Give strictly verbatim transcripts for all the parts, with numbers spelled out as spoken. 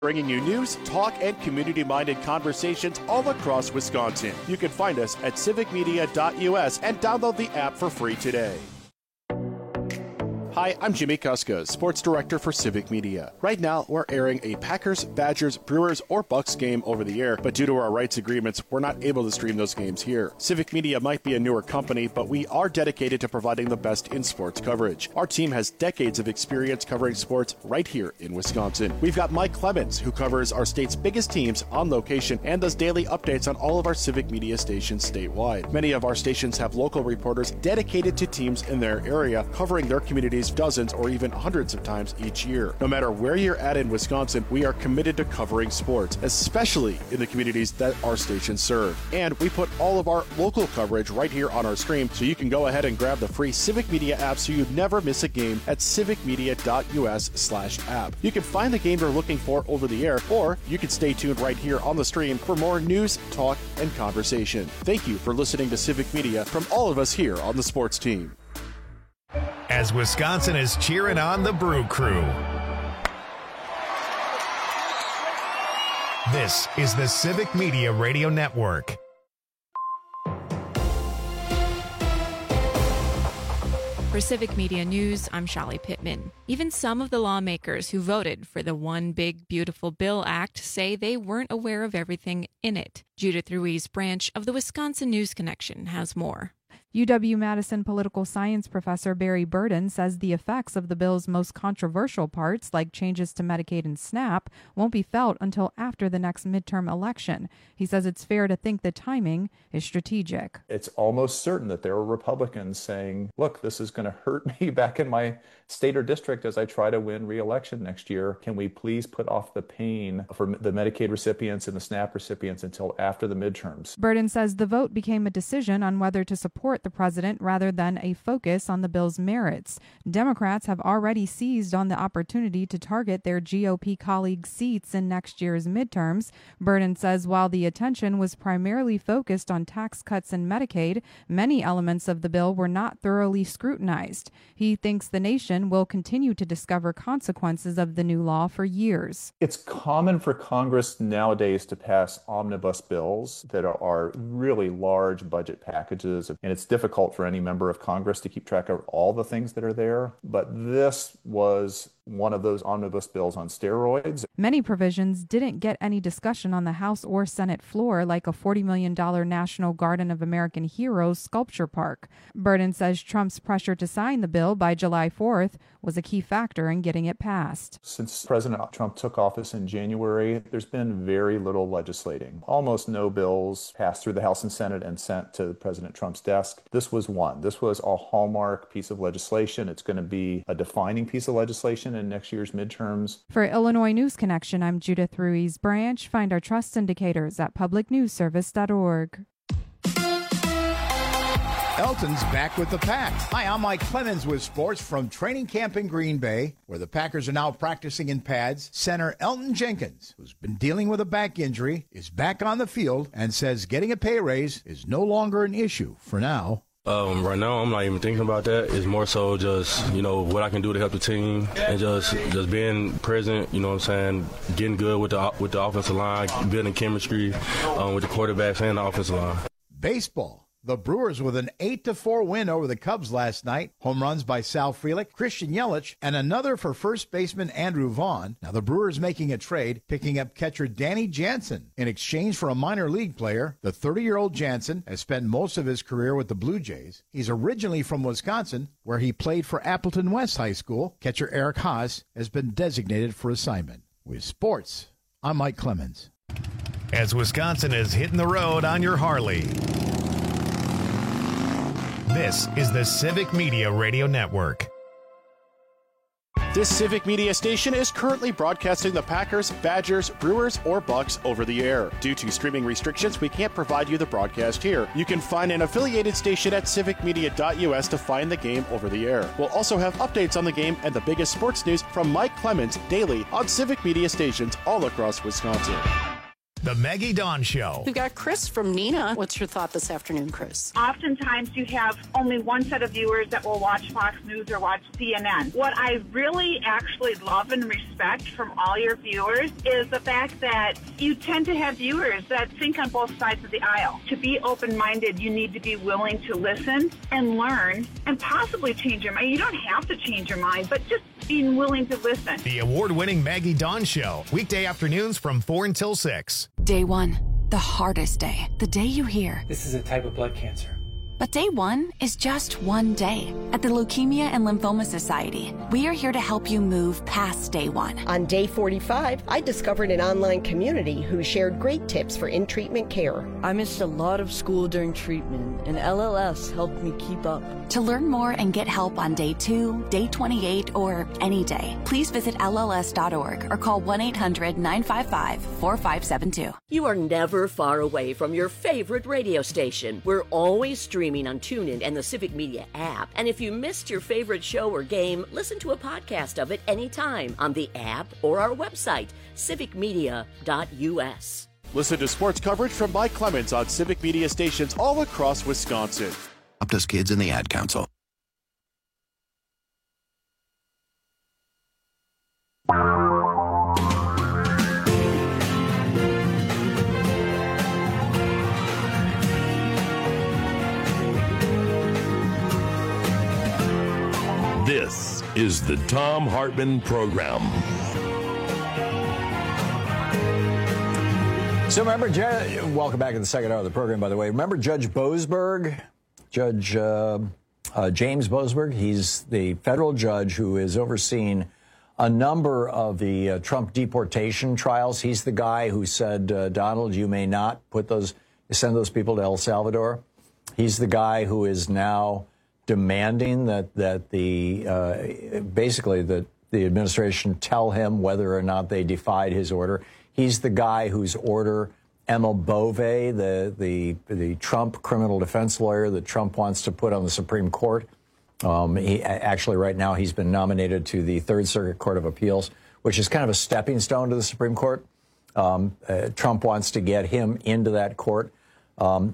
Bringing you news, talk, and community-minded conversations all across Wisconsin. You can find us at civic media dot U S and download the app for free today. Hi, I'm Jimmy Kuska, Sports Director for Civic Media. Right now, we're airing a Packers, Badgers, Brewers, or Bucks game over the air, but due to our rights agreements, we're not able to stream those games here. Civic Media might be a newer company, but we are dedicated to providing the best in sports coverage. Our team has decades of experience covering sports right here in Wisconsin. We've got Mike Clemens, who covers our state's biggest teams on location and does daily updates on all of our Civic Media stations statewide. Many of our stations have local reporters dedicated to teams in their area, covering their communities dozens or even hundreds of times each year. No matter where you're at in Wisconsin, we are committed to covering sports, especially in the communities that our stations serve. And we put all of our local coverage right here on our stream, so you can go ahead and grab the free Civic Media app so you never miss a game at civic media dot U S slash app. You can find the game you're looking for over the air, or you can stay tuned right here on the stream for more news, talk, and conversation. Thank you for listening to Civic Media from all of us here on the sports team. As Wisconsin is cheering on the Brew Crew. This is the Civic Media Radio Network. For Civic Media News, I'm Shali Pittman. Even some of the lawmakers who voted for the One Big Beautiful Bill Act say they weren't aware of everything in it. Judith Ruiz Branch of the Wisconsin News Connection has more. U W-Madison political science professor Barry Burden says the effects of the bill's most controversial parts, like changes to Medicaid and SNAP, won't be felt until after the next midterm election. He says it's fair to think the timing is strategic. It's almost certain that there are Republicans saying, look, this is going to hurt me back in my state or district as I try to win re-election next year. Can we please put off the pain for the Medicaid recipients and the SNAP recipients until after the midterms? Burden says the vote became a decision on whether to support the president rather than a focus on the bill's merits. Democrats have already seized on the opportunity to target their G O P colleagues' seats in next year's midterms. Burden says while the attention was primarily focused on tax cuts and Medicaid, many elements of the bill were not thoroughly scrutinized. He thinks the nation will continue to discover consequences of the new law for years. It's common for Congress nowadays to pass omnibus bills that are really large budget packages, and it's difficult for any member of Congress to keep track of all the things that are there. But this was one of those omnibus bills on steroids. Many provisions didn't get any discussion on the House or Senate floor, like a forty million dollars National Garden of American Heroes sculpture park. Burden says Trump's pressure to sign the bill by July fourth was a key factor in getting it passed. Since President Trump took office in January, there's been very little legislating. Almost no bills passed through the House and Senate and sent to President Trump's desk. This was one. This was a hallmark piece of legislation. It's going to be a defining piece of legislation in next year's midterms. For Illinois News Connection, I'm Judith Ruiz Branch. Find our trust indicators at public news service dot org. Elton's back with the Pack. Hi, I'm Mike Clemens with sports from training camp in Green Bay, where the Packers are now practicing in pads. Center Elton Jenkins, who's been dealing with a back injury, is back on the field and says getting a pay raise is no longer an issue for now. Um, right now, I'm not even thinking about that. It's more so just, you know, what I can do to help the team and just just being present, you know what I'm saying, getting good with the with the offensive line, building chemistry um, with the quarterbacks and the offensive line. Baseball. The Brewers with an eight to four win over the Cubs last night. Home runs by Sal Frelick, Christian Yelich, and another for first baseman Andrew Vaughn. Now the Brewers making a trade, picking up catcher Danny Jansen in exchange for a minor league player. The thirty-year-old Jansen has spent most of his career with the Blue Jays. He's originally from Wisconsin, where he played for Appleton West High School. Catcher Eric Haas has been designated for assignment. With sports, I'm Mike Clemens. As Wisconsin is hitting the road on your Harley. This is the Civic Media Radio Network. This Civic Media station is currently broadcasting the Packers, Badgers, Brewers, or Bucks over the air. Due to streaming restrictions, we can't provide you the broadcast here. You can find an affiliated station at civic media dot U S to find the game over the air. We'll also have updates on the game and the biggest sports news from Mike Clemens daily on Civic Media stations all across Wisconsin. The Maggie Dawn Show. We've got Chris from Neenah. What's your thought this afternoon, Chris? Oftentimes you have only one set of viewers that will watch Fox News or watch C N N. What I really actually love and respect from all your viewers is the fact that you tend to have viewers that think on both sides of the aisle. To be open-minded, you need to be willing to listen and learn and possibly change your mind. You don't have to change your mind, but just being willing to listen. The award-winning Maggie Dawn Show. Weekday afternoons from four until six. Day one, the hardest day. The day you hear, this is a type of blood cancer. But day one is just one day. At the Leukemia and Lymphoma Society, we are here to help you move past day one. On day forty-five, I discovered an online community who shared great tips for in-treatment care. I missed a lot of school during treatment, and L L S helped me keep up. To learn more and get help on day two, day twenty-eight, or any day, please visit L L S dot org or call one eight hundred nine five five four five seven two. You are never far away from your favorite radio station. We're always streaming on TuneIn and the Civic Media app. And if you missed your favorite show or game, listen to a podcast of it anytime on the app or our website, civic media dot U S. Listen to sports coverage from Mike Clemens on Civic Media stations all across Wisconsin. Optus Kids and the Ad Council. This is the Thom Hartmann Program. So remember, welcome back to the second hour of the program, by the way. Remember Judge Boasberg? Judge uh, uh, James Boasberg? He's the federal judge who is overseeing a number of the uh, Trump deportation trials. He's the guy who said, uh, Donald, you may not put those, send those people to El Salvador. He's the guy who is now demanding that that the uh, basically that the administration tell him whether or not they defied his order. He's the guy whose order Emma Bove, the the the Trump criminal defense lawyer that Trump wants to put on the Supreme Court. Um, he actually right now he's been nominated to the Third Circuit Court of Appeals, which is kind of a stepping stone to the Supreme Court. Um, uh, Trump wants to get him into that court. Um,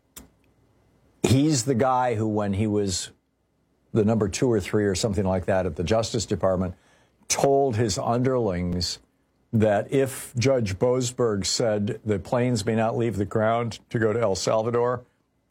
He's the guy who, when he was the number two or three or something like that at the Justice Department, told his underlings that if Judge Boasberg said the planes may not leave the ground to go to El Salvador,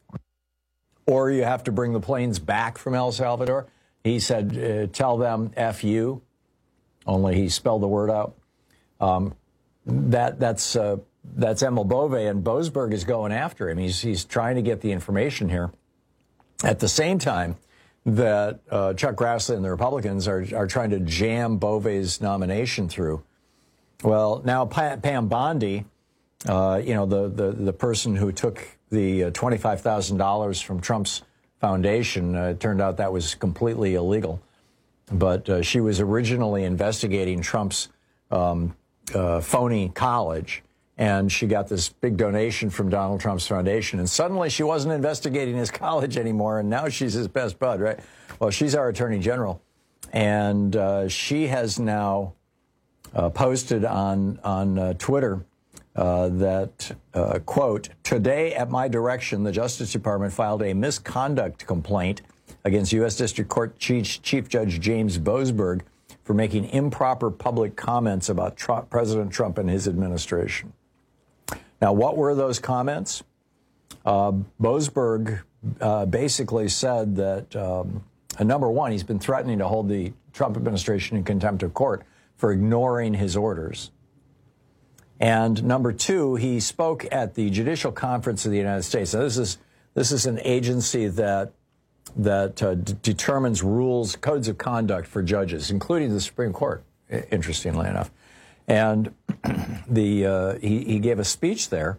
or you have to bring the planes back from El Salvador, he said, uh, tell them F you, only he spelled the word out. Um, that that's... Uh, That's Emma Bove, and Boasberg is going after him. He's he's trying to get the information here. At the same time that uh, Chuck Grassley and the Republicans are are trying to jam Bove's nomination through. Well, now pa- Pam Bondi, uh, you know, the, the, the person who took the uh, twenty-five thousand dollars from Trump's foundation, uh, it turned out that was completely illegal. But uh, she was originally investigating Trump's um, uh, phony college. And she got this big donation from Donald Trump's foundation. And suddenly she wasn't investigating his college anymore. And now she's his best bud, right? Well, she's our attorney general. And uh, she has now uh, posted on, on uh, Twitter uh, that, uh, quote, today at my direction, the Justice Department filed a misconduct complaint against U S District Court Chief, Chief Judge James Boasberg for making improper public comments about Trump, President Trump and his administration. Now, what were those comments? Uh, Boasberg uh, basically said that, um, uh, number one, he's been threatening to hold the Trump administration in contempt of court for ignoring his orders. And number two, he spoke at the Judicial Conference of the United States. Now, this is this is an agency that that uh, d- determines rules, codes of conduct for judges, including the Supreme Court, interestingly enough. And the uh, he, he gave a speech there,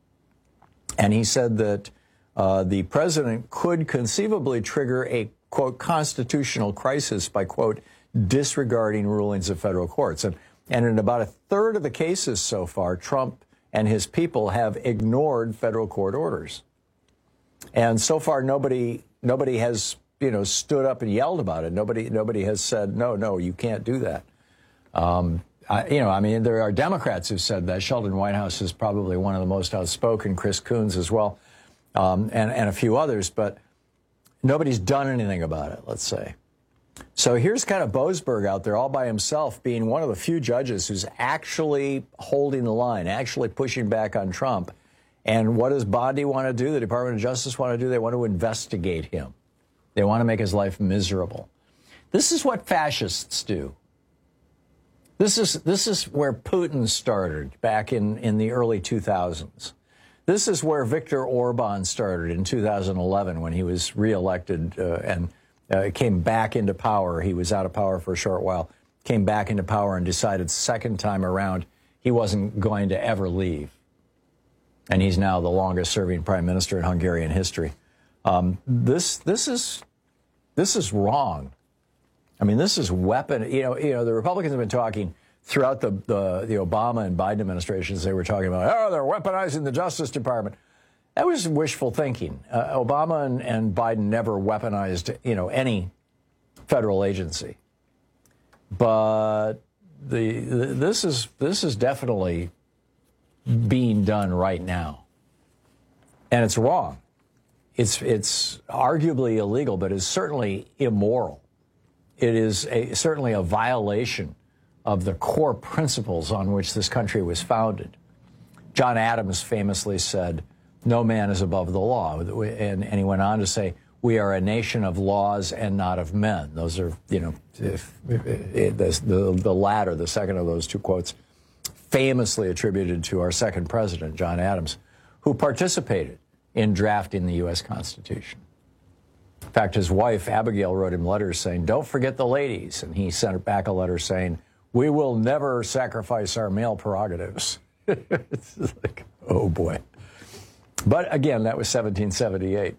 and he said that uh, the president could conceivably trigger a, quote, constitutional crisis by, quote, disregarding rulings of federal courts. And, and in about a third of the cases so far, Trump and his people have ignored federal court orders. And so far, nobody nobody has, you know, stood up and yelled about it. Nobody nobody has said, no, no, you can't do that. Um, I, you know, I mean, there are Democrats who said that. Sheldon Whitehouse is probably one of the most outspoken, Chris Coons as well, um, and, and a few others, but nobody's done anything about it, let's say. So here's kind of Boasberg out there all by himself, being one of the few judges who's actually holding the line, actually pushing back on Trump. And what does Bondi want to do? The Department of Justice want to do? They want to investigate him. They want to make his life miserable. This is what fascists do. This is this is where Putin started back in, in the early two thousands. This is where Viktor Orban started in two thousand eleven when he was reelected uh, and uh, came back into power. He was out of power for a short while, came back into power and decided second time around he wasn't going to ever leave. And he's now the longest-serving prime minister in Hungarian history. Um, this this is this is wrong. I mean, this is weapon. You know, you know, the Republicans have been talking throughout the the, the Obama and Biden administrations. They were talking about, oh, they're weaponizing the Justice Department. That was wishful thinking. Uh, Obama and, and Biden never weaponized, you know, any federal agency. But the, the this is this is definitely being done right now, and it's wrong. It's it's arguably illegal, but it's certainly immoral. It is a, certainly a violation of the core principles on which this country was founded. John Adams famously said, "No man is above the law," and, and he went on to say, "We are a nation of laws and not of men." Those are, you know, if, if, if, the, the latter, the second of those two quotes, famously attributed to our second president, John Adams, who participated in drafting the U S Constitution. In fact, his wife, Abigail, wrote him letters saying, "Don't forget the ladies." And he sent back a letter saying, "We will never sacrifice our male prerogatives." It's like, oh, boy. But again, that was seventeen seventy-eight,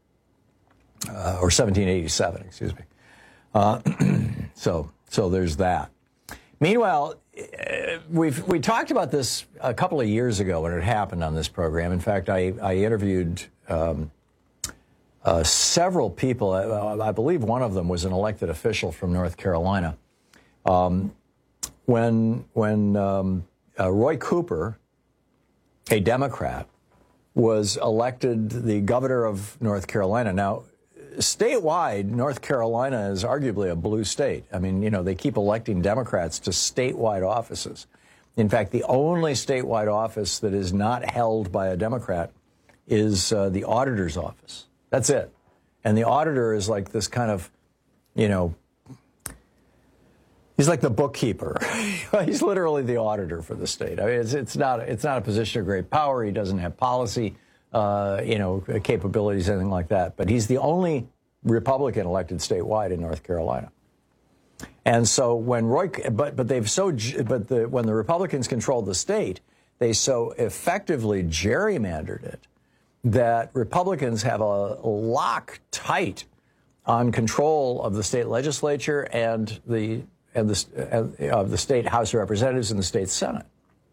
uh, or seventeen eighty-seven, excuse me. Uh, so, so there's that. Meanwhile, we've we talked about this a couple of years ago when it happened on this program. In fact, I, I interviewed um, uh, several people. I, I believe one of them was an elected official from North Carolina. Um, when when um, uh, Roy Cooper, a Democrat, was elected the governor of North Carolina. Now, statewide, North Carolina is arguably a blue state. I mean, you know, they keep electing Democrats to statewide offices. In fact, the only statewide office that is not held by a Democrat is uh, the auditor's office. That's it. And the auditor is like this kind of, you know, he's like the bookkeeper. He's literally the auditor for the state. I mean, it's, it's not it's not a position of great power. He doesn't have policy, uh, you know, capabilities, anything like that. But he's the only Republican elected statewide in North Carolina. And so when Roy, but but they've so, but the, when the Republicans controlled the state, they so effectively gerrymandered it that Republicans have a lock tight on control of the state legislature and the and the of the state House of Representatives and the state Senate.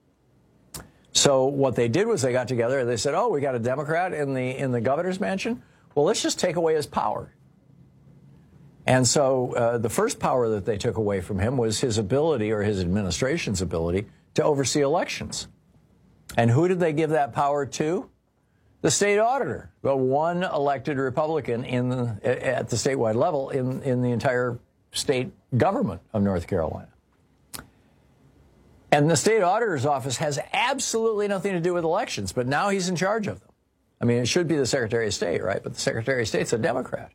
So what they did was they got together and they said, "Oh, we got a Democrat in the in the governor's mansion. Well, let's just take away his power." And so uh, the first power that they took away from him was his ability, or his administration's ability, to oversee elections. And who did they give that power to? The state auditor, the one elected Republican in the, at the statewide level in, in the entire state government of North Carolina. And the state auditor's office has absolutely nothing to do with elections, but now he's in charge of them. I mean, it should be the Secretary of State, right? But the Secretary of State's a Democrat.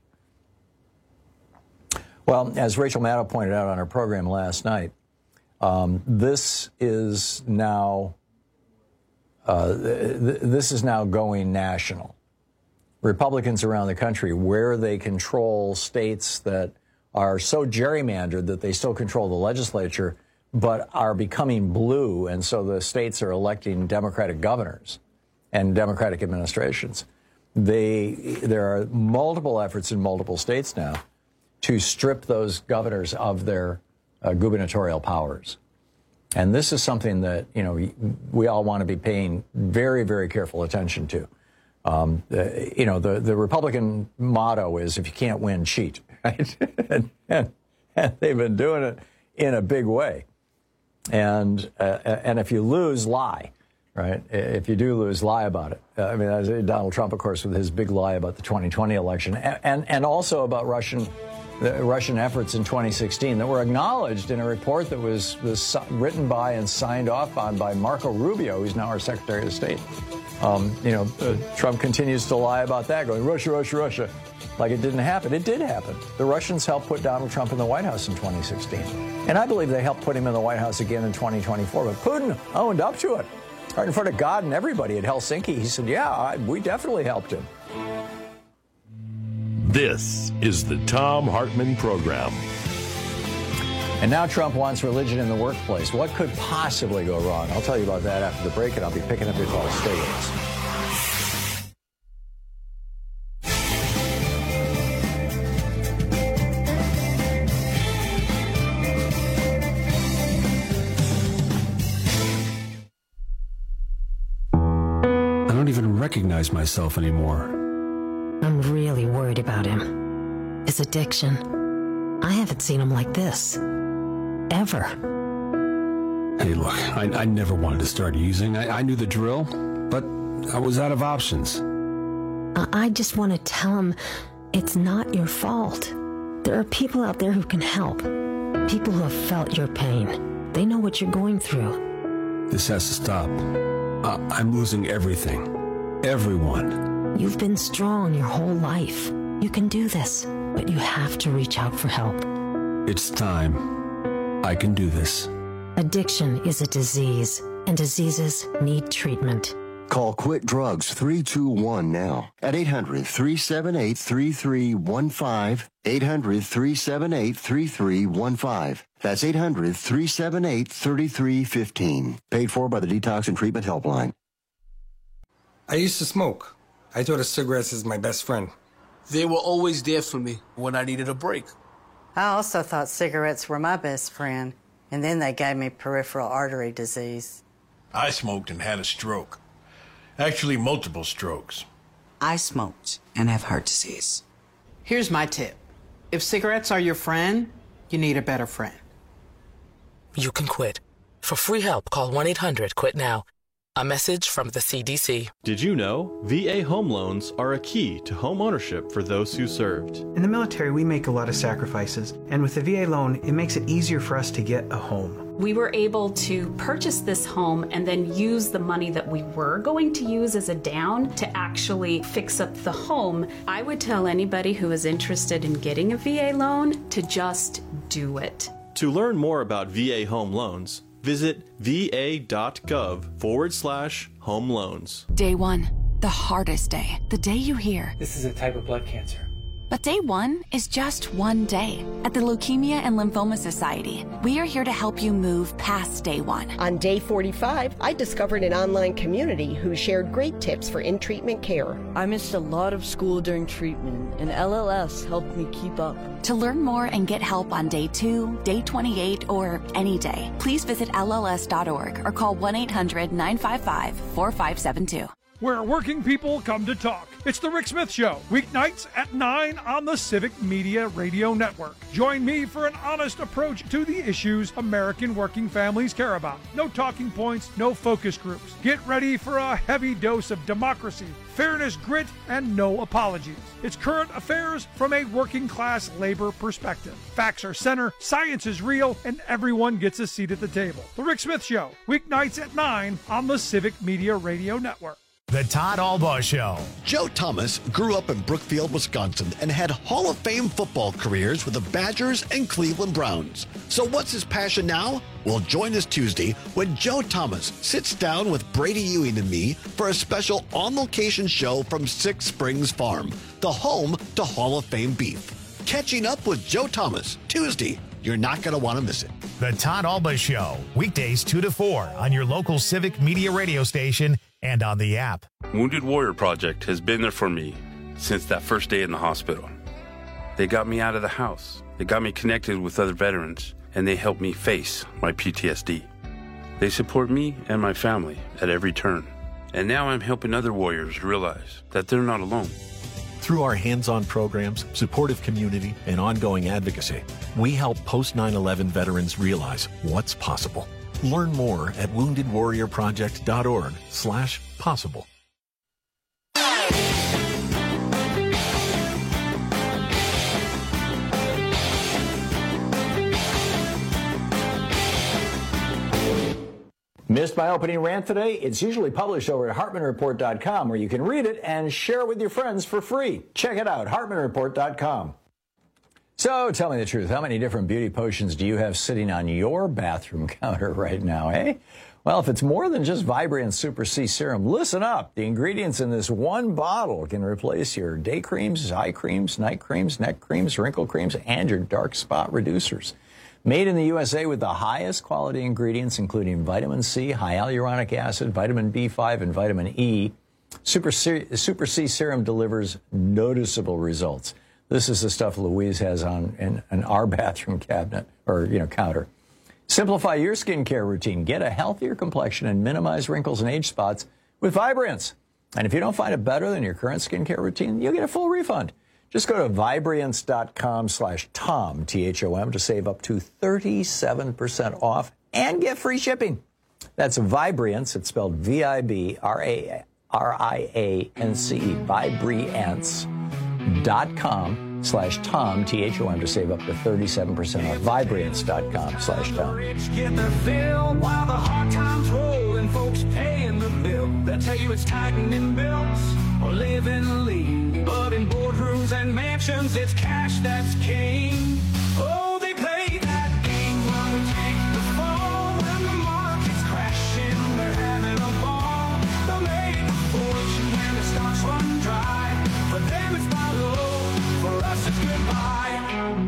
Well, as Rachel Maddow pointed out on her program last night, um, this is now uh, th- this is now going national. Republicans around the country, where they control states that are so gerrymandered that they still control the legislature, but are becoming blue, and so the states are electing Democratic governors and Democratic administrations. They there are multiple efforts in multiple states now to strip those governors of their uh, gubernatorial powers. And this is something that, you know, we all want to be paying very, very careful attention to. Um, the, you know, the, the Republican motto is, if you can't win, cheat. Right? and, and, and they've been doing it in a big way. And, uh, and if you lose, lie, right? If you do lose, lie about it. Uh, I mean, as Donald Trump, of course, with his big lie about the twenty twenty election, and, and, and also about Russian the Russian efforts in twenty sixteen that were acknowledged in a report that was, was written by and signed off on by Marco Rubio, who's now our Secretary of State. Um, you know, uh, Trump continues to lie about that, going, Russia, Russia, Russia, like it didn't happen. It did happen. The Russians helped put Donald Trump in the White House in twenty sixteen. And I believe they helped put him in the White House again in twenty twenty-four. But Putin owned up to it. Right in front of God and everybody at Helsinki. He said, yeah, I, we definitely helped him. This is the Thom Hartmann Program. And now Trump wants religion in the workplace. What could possibly go wrong? I'll tell you about that after the break, and I'll be picking up your calls. Stay with us. I don't even recognize myself anymore. I'm really worried about him. His addiction. I haven't seen him like this. Ever. Hey, look, I, I never wanted to start using. I, I knew the drill, but I was out of options. I, I just want to tell him it's not your fault. There are people out there who can help. People who have felt your pain. They know what you're going through. This has to stop. Uh, I'm losing everything. Everyone. You've been strong your whole life. You can do this, but you have to reach out for help. It's time. I can do this. Addiction is a disease, and diseases need treatment. Call Quit Drugs three two one now at eight hundred, three seven eight, three three one five, eight hundred, three seven eight, three three one five. That's eight hundred, three seven eight, three three one five. Paid for by the Detox and Treatment Helpline. I used to smoke. I thought of cigarettes as my best friend. They were always there for me when I needed a break. I also thought cigarettes were my best friend, and then they gave me peripheral artery disease. I smoked and had a stroke. Actually, multiple strokes. I smoked and have heart disease. Here's my tip. If cigarettes are your friend, you need a better friend. You can quit. For free help, call one eight hundred quit now. A message from the C D C. Did you know V A home loans are a key to home ownership for those who served? In the military, we make a lot of sacrifices, and with the V A loan, it makes it easier for us to get a home. We were able to purchase this home and then use the money that we were going to use as a down to actually fix up the home. I would tell anybody who is interested in getting a V A loan to just do it. To learn more about V A home loans, visit va.gov forward slash home loans. Day one, the hardest day. The day you hear, this is a type of blood cancer. But day one is just one day. At the Leukemia and Lymphoma Society, we are here to help you move past day one. On day forty-five, I discovered an online community who shared great tips for in-treatment care. I missed a lot of school during treatment, and L L S helped me keep up. To learn more and get help on day two, day twenty-eight, or any day, please visit L L S dot org or call one eight hundred nine five five four five seven two. Where working people come to talk. It's The Rick Smith Show, weeknights at nine on the Civic Media Radio Network. Join me for an honest approach to the issues American working families care about. No talking points, no focus groups. Get ready for a heavy dose of democracy, fairness, grit, and no apologies. It's current affairs from a working class labor perspective. Facts are center, science is real, and everyone gets a seat at the table. The Rick Smith Show, weeknights at nine on the Civic Media Radio Network. The Todd Albaugh Show. Joe Thomas grew up in Brookfield, Wisconsin, and had Hall of Fame football careers with the Badgers and Cleveland Browns. So what's his passion now? Well, join us Tuesday when Joe Thomas sits down with Brady Ewing and me for a special on-location show from Six Springs Farm, the home to Hall of Fame beef. Catching up with Joe Thomas, Tuesday. You're not going to want to miss it. The Todd Albaugh Show, weekdays two to four on your local Civic Media radio station and on the app. Wounded Warrior Project has been there for me since that first day in the hospital. They got me out of the house. They got me connected with other veterans, and they helped me face my P T S D. They support me and my family at every turn. And now I'm helping other warriors realize that they're not alone. Through our hands-on programs, supportive community, and ongoing advocacy, we help post nine eleven veterans realize what's possible. Learn more at wounded warrior project dot org slash possible. Missed my opening rant today? It's usually published over at Hartman Report dot com, where you can read it and share it with your friends for free. Check it out, Hartman Report dot com. So tell me the truth. How many different beauty potions do you have sitting on your bathroom counter right now, eh? Well, if it's more than just Vibrant Super C Serum, listen up. The ingredients in this one bottle can replace your day creams, eye creams, night creams, neck creams, wrinkle creams, and your dark spot reducers. Made in the U S A with the highest quality ingredients, including vitamin C, high hyaluronic acid, vitamin B five, and vitamin E, Super C, Super C Serum delivers noticeable results. This is the stuff Louise has on in, in our bathroom cabinet, or, you know, counter. Simplify your skincare routine. Get a healthier complexion and minimize wrinkles and age spots with Vibrance. And if you don't find it better than your current skincare routine, you'll get a full refund. Just go to Vibrance dot com slash Tom, T H O M, to save up to thirty-seven percent off and get free shipping. That's Vibrance. It's spelled V I B R A R I A N C E, Vibrance dot com slash Tom, T H O M, to save up to thirty-seven percent off. Vibrance dot com slash Tom. Get the fill while the hard times roll and folks paying the bill. They'll tell you it's tightening belts or living lean. But in boardrooms and mansions, it's cash that's king. Oh, they play that game while we take the fall. When the market's crashing, they're having a ball. They'll make a fortune when the stocks run dry. For them it's buy low, for us it's goodbye.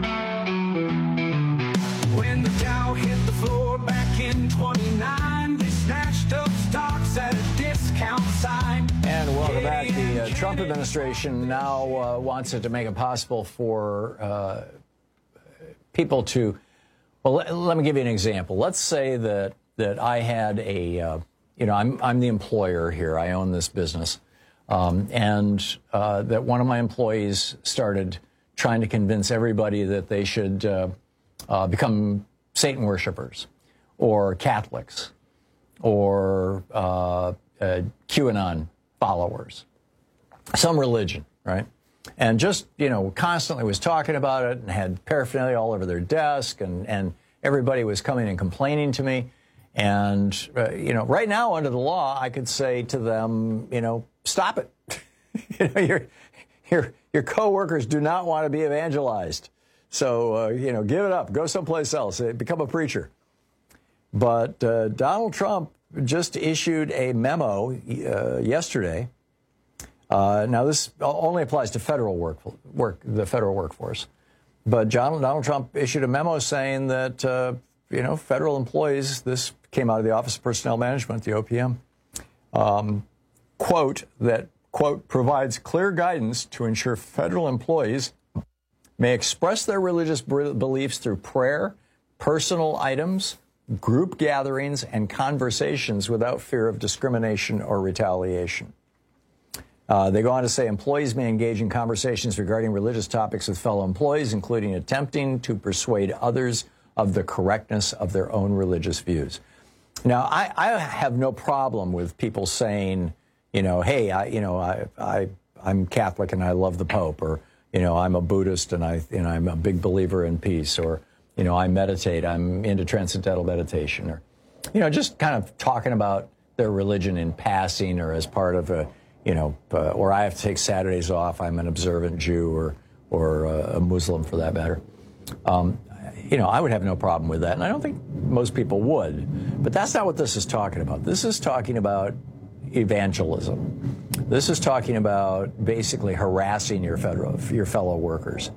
When the Dow hit the floor back in twenty-nine, they snatched up stocks at a discount sign. And welcome back. The uh, Trump administration now uh, wants it to make it possible for uh, people to, well, let, let me give you an example. Let's say that that I had a, uh, you know, I'm I'm the employer here. I own this business, um, and uh, that one of my employees started trying to convince everybody that they should uh, uh, become Satan worshipers, or Catholics, or uh, uh, QAnon followers, some religion, right? And just, you know, constantly was talking about it and had paraphernalia all over their desk, and, and everybody was coming and complaining to me. And, uh, you know, right now under the law, I could say to them, you know, stop it. you know, your, your, your coworkers do not want to be evangelized. So, uh, you know, give it up. Go someplace else. Become a preacher. But uh, Donald Trump just issued a memo uh, yesterday. Uh, now, this only applies to federal work, work, the federal workforce. But John, Donald Trump issued a memo saying that, uh, you know, federal employees, this came out of the Office of Personnel Management, the O P M, um, quote, that, quote, provides clear guidance to ensure federal employees may express their religious beliefs through prayer, personal items, group gatherings, and conversations without fear of discrimination or retaliation. Uh, they go on to say employees may engage in conversations regarding religious topics with fellow employees, including attempting to persuade others of the correctness of their own religious views. Now, I, I have no problem with people saying, you know, hey, I, you know, I, I, I'm Catholic and I love the Pope, or, you know, I'm a Buddhist and I, you know, I'm a big believer in peace, or, you know, I meditate, I'm into transcendental meditation, or, you know, just kind of talking about their religion in passing, or as part of a, you know, uh, or I have to take Saturdays off, I'm an observant Jew, or or uh, a Muslim for that matter. Um, you know, I would have no problem with that, and I don't think most people would. But that's not what this is talking about. This is talking about evangelism. This is talking about basically harassing your federal, your fellow workers.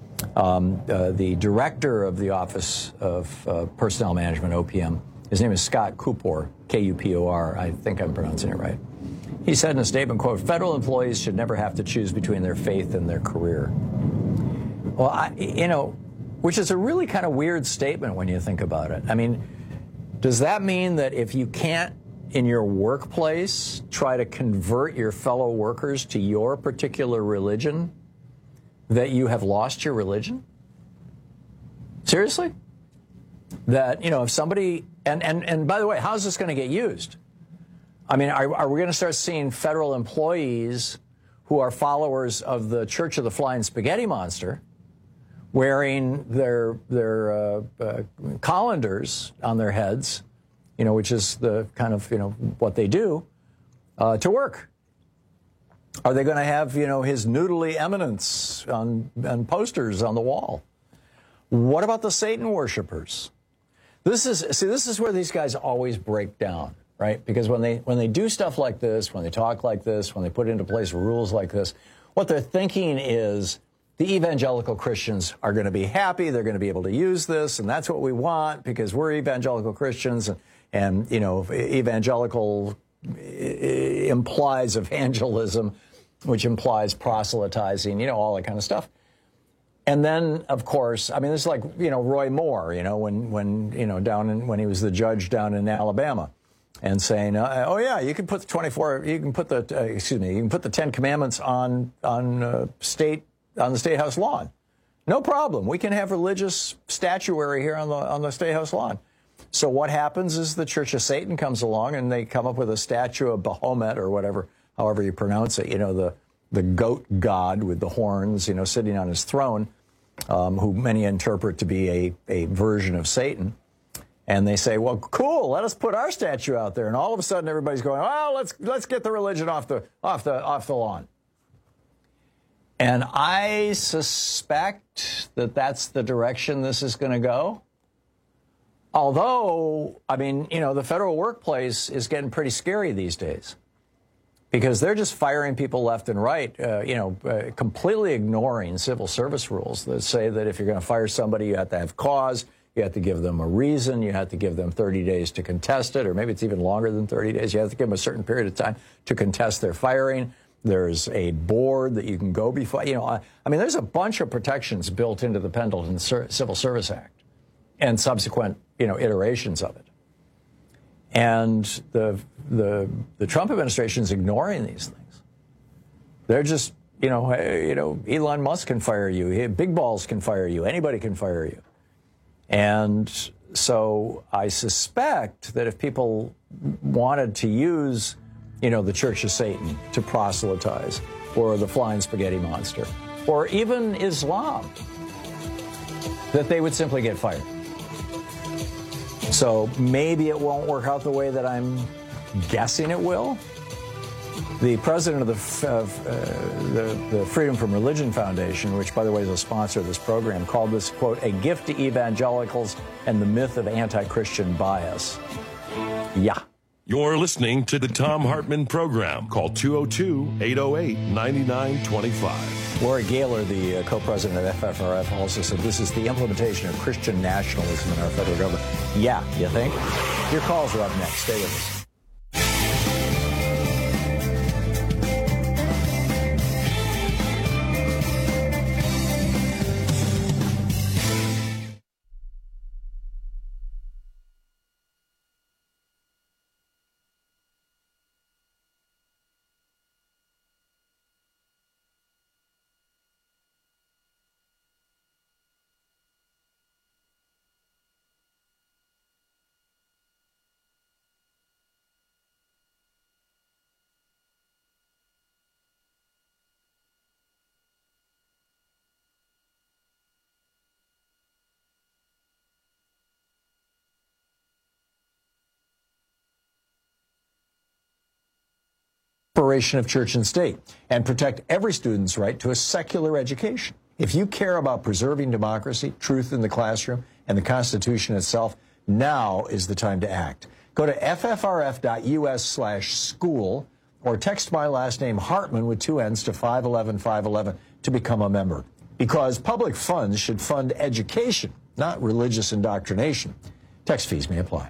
Um, uh, the director of the Office of uh, Personnel Management, O P M, his name is Scott Kupor, K U P O R. I think I'm pronouncing it right. He said in a statement, quote, federal employees should never have to choose between their faith and their career. Well, I, you know, which is a really kind of weird statement when you think about it. I mean, does that mean that if you can't, in your workplace, try to convert your fellow workers to your particular religion, that you have lost your religion? Seriously? That, you know, if somebody And, and, and by the way, how's this going to get used? I mean, are, are we going to start seeing federal employees who are followers of the Church of the Flying Spaghetti Monster wearing their, their uh, uh, colanders on their heads, you know, which is the kind of, you know, what they do, uh, to work? Are they going to have, you know, his noodly eminence on, on posters on the wall? What about the Satan worshipers? This is, see, this is where these guys always break down, right? Because when they, when they do stuff like this, when they talk like this, when they put into place rules like this, what they're thinking is the evangelical Christians are going to be happy, they're going to be able to use this, and that's what we want because we're evangelical Christians, and, and you know, evangelical implies evangelism, which implies proselytizing, you know, all that kind of stuff. And then, of course, I mean, this is like, you know, Roy Moore, you know, when, when you know, down in, when he was the judge down in Alabama, and saying, uh, oh, yeah, you can put the twenty-four, you can put the, uh, excuse me, you can put the Ten Commandments on, on uh, state, on the State House lawn. No problem. We can have religious statuary here on the, on the State House lawn. So what happens is the Church of Satan comes along and they come up with a statue of Baphomet or whatever, however you pronounce it, you know, the, the goat god with the horns, you know, sitting on his throne, um, who many interpret to be a, a version of Satan. And they say, well, cool, let us put our statue out there. And all of a sudden everybody's going, well, let's, let's get the religion off the, off the, off the lawn. And I suspect that that's the direction this is going to go. Although, I mean, you know, the federal workplace is getting pretty scary these days because they're just firing people left and right, uh, you know, uh, completely ignoring civil service rules that say that if you're going to fire somebody, you have to have cause, you have to give them a reason, you have to give them thirty days to contest it, or maybe it's even longer than thirty days. You have to give them a certain period of time to contest their firing. There's a board that you can go before. You know, I, I mean, there's a bunch of protections built into the Pendleton Civil Service Act and subsequent, you know, iterations of it. And the the the Trump administration is ignoring these things. They're just, you know, hey, you know, Elon Musk can fire you, Big Balls can fire you, anybody can fire you. And so I suspect that if people wanted to use, you know, the Church of Satan to proselytize, or the Flying Spaghetti Monster, or even Islam, that they would simply get fired. So maybe it won't work out the way that I'm guessing it will. The president of the, uh, the, the Freedom from Religion Foundation, which, by the way, is a sponsor of this program, called this, quote, a gift to evangelicals and the myth of anti-Christian bias. Yeah. You're listening to the Thom Hartmann Program. Call two oh two, eight oh eight, nine nine two five. Lori Gaylor, the uh, co-president of F F R F, also said this is the implementation of Christian nationalism in our federal government. Yeah, you think? Your calls are up next. Stay with us. Separation of church and state, and protect every student's right to a secular education. If you care about preserving democracy, truth in the classroom, and the Constitution itself, now is the time to act. Go to ffrf.us slash school or text my last name Hartman with two N's to five eleven five eleven to become a member. Because public funds should fund education, not religious indoctrination. Text fees may apply.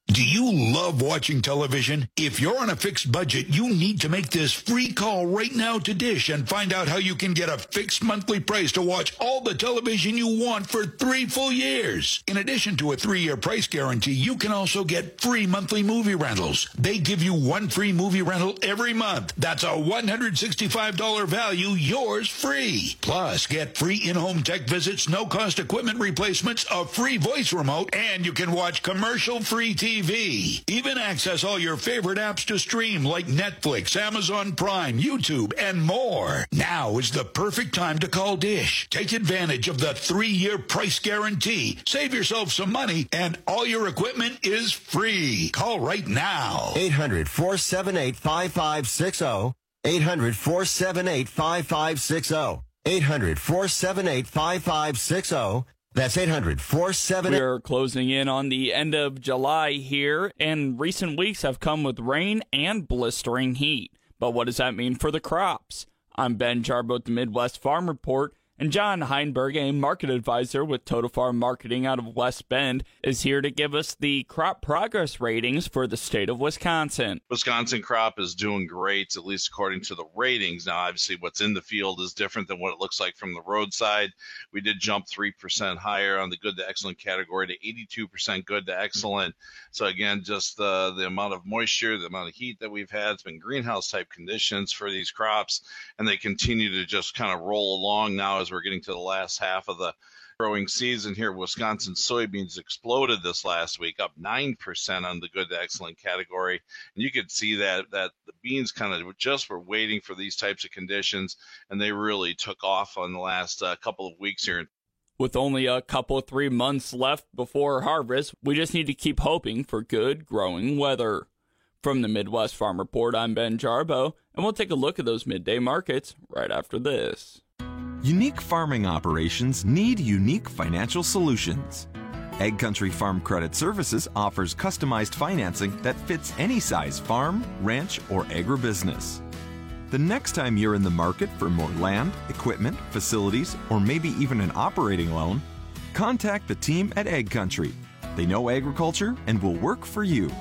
Do you love watching television? If you're on a fixed budget, you need to make this free call right now to Dish and find out how you can get a fixed monthly price to watch all the television you want for three full years. In addition to a three-year price guarantee, you can also get free monthly movie rentals. They give you one free movie rental every month. That's a one hundred sixty-five dollars value, yours free. Plus, get free in-home tech visits, no-cost equipment replacements, a free voice remote, and you can watch commercial-free T V. Even access all your favorite apps to stream like Netflix, Amazon Prime, YouTube, and more. Now is the perfect time to call Dish. Take advantage of the three-year price guarantee. Save yourself some money, and all your equipment is free. Call right now. eight hundred, four seven eight, five five six zero. eight hundred, four seven eight, five five six zero. eight hundred, four seven eight, five five six zero. That's eight hundred, four seven eight. We're closing in on the end of July here, and recent weeks have come with rain and blistering heat. But what does that mean for the crops? I'm Ben Jarbo at the Midwest Farm Report, and John Heinberg, a market advisor with Total Farm Marketing out of West Bend, is here to give us the crop progress ratings for the state of Wisconsin. Wisconsin crop is doing great, at least according to the ratings. Now, obviously, what's in the field is different than what it looks like from the roadside. We did jump three percent higher on the good to excellent category to eighty-two percent good to excellent. So, again, just the, the amount of moisture, the amount of heat that we've had, it's been greenhouse-type conditions for these crops, and they continue to just kind of roll along now as we're getting to the last half of the growing season here. Wisconsin soybeans exploded this last week, up nine percent on the good to excellent category. And you could see that that the beans kind of just were waiting for these types of conditions, and they really took off on the last uh, couple of weeks here. With only a couple of three months left before harvest, we just need to keep hoping for good growing weather. From the Midwest Farm Report, I'm Ben Jarbo, and we'll take a look at those midday markets right after this. Unique farming operations need unique financial solutions. Egg Country Farm Credit Services offers customized financing that fits any size farm, ranch, or agribusiness. The next time you're in the market for more land, equipment, facilities, or maybe even an operating loan, contact the team at Egg Country. They know agriculture and will work for you.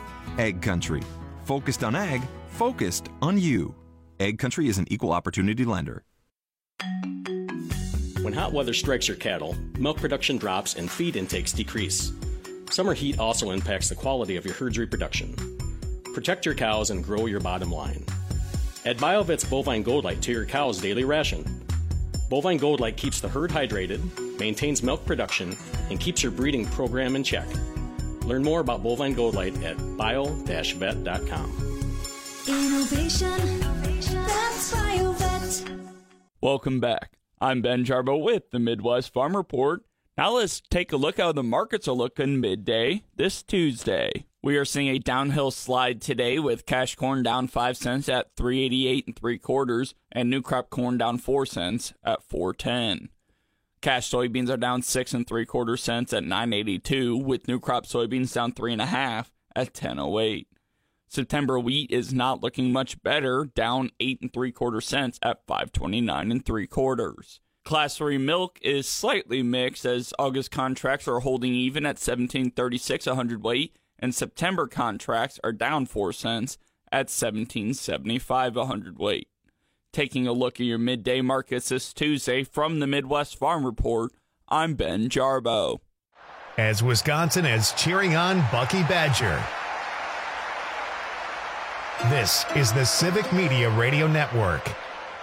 Egg Country. Focused on ag, focused on you. Egg Country is an equal opportunity lender. When hot weather strikes your cattle, milk production drops and feed intakes decrease. Summer heat also impacts the quality of your herd's reproduction. Protect your cows and grow your bottom line. Add BioVet's Bovine Gold Light to your cow's daily ration. Bovine Gold Light keeps the herd hydrated, maintains milk production, and keeps your breeding program in check. Learn more about Bovine Gold Light at bio dash vet dot com. Innovation, that's BioVet. Welcome back. I'm Ben Jarbo with the Midwest Farm Report. Now let's take a look how the markets are looking midday this Tuesday. We are seeing a downhill slide today with cash corn down five cents at three eighty-eight and three quarters and new crop corn down four cents at four ten. Cash soybeans are down six and three quarter cents at nine eighty-two with new crop soybeans down three and a half at ten oh eight. September wheat is not looking much better, down eight and three quarter cents at five twenty-nine and three quarters. Class three milk is slightly mixed as August contracts are holding even at seventeen thirty-six a hundredweight, and September contracts are down four cents at seventeen seventy-five a hundredweight. Taking a look at your midday markets this Tuesday from the Midwest Farm Report, I'm Ben Jarbo. As Wisconsin is cheering on Bucky Badger. This is the Civic Media Radio Network.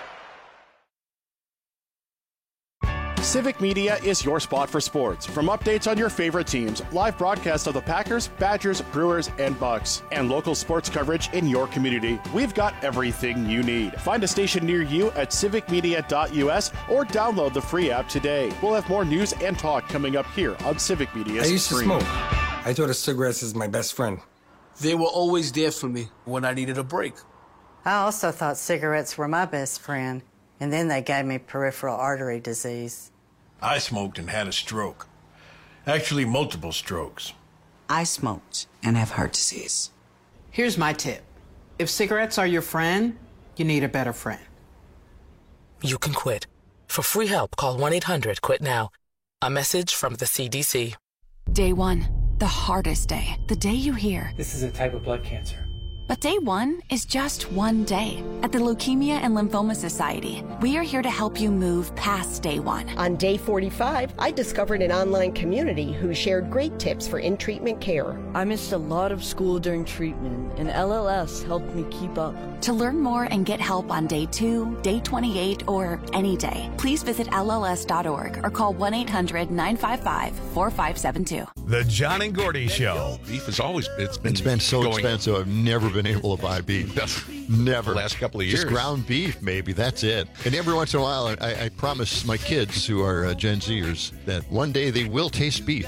Civic Media is your spot for sports. From updates on your favorite teams, live broadcasts of the Packers, Badgers, Brewers, and Bucks, and local sports coverage in your community, we've got everything you need. Find a station near you at civic media dot u s or download the free app today. We'll have more news and talk coming up here on Civic Media's I used screen. to smoke. I thought a cigarette is my best friend. They were always there for me when I needed a break. I also thought cigarettes were my best friend, and then they gave me peripheral artery disease. I smoked and had a stroke. Actually, multiple strokes. I smoked and have heart disease. Here's my tip. If cigarettes are your friend, you need a better friend. You can quit. For free help, call one eight hundred quit now. A message from the C D C. Day one. The hardest day, the day you hear, "This is a type of blood cancer." but day one is just one day. At the Leukemia and Lymphoma Society, we are here to help you move past day one. On day forty-five, I discovered an online community who shared great tips for in-treatment care. I missed a lot of school during treatment, and L L S helped me keep up. To learn more and get help on day two, day twenty-eight, or any day, please visit L L S dot org or call one eight hundred nine five five four five seven two. The John and Gordy Show. Beef has always it's been it's been so going, expensive. I've never been able to buy beef. Never. The last couple of years. Just ground beef, maybe. That's it. And every once in a while, I, I promise my kids, who are uh, Gen Zers, that one day they will taste beef.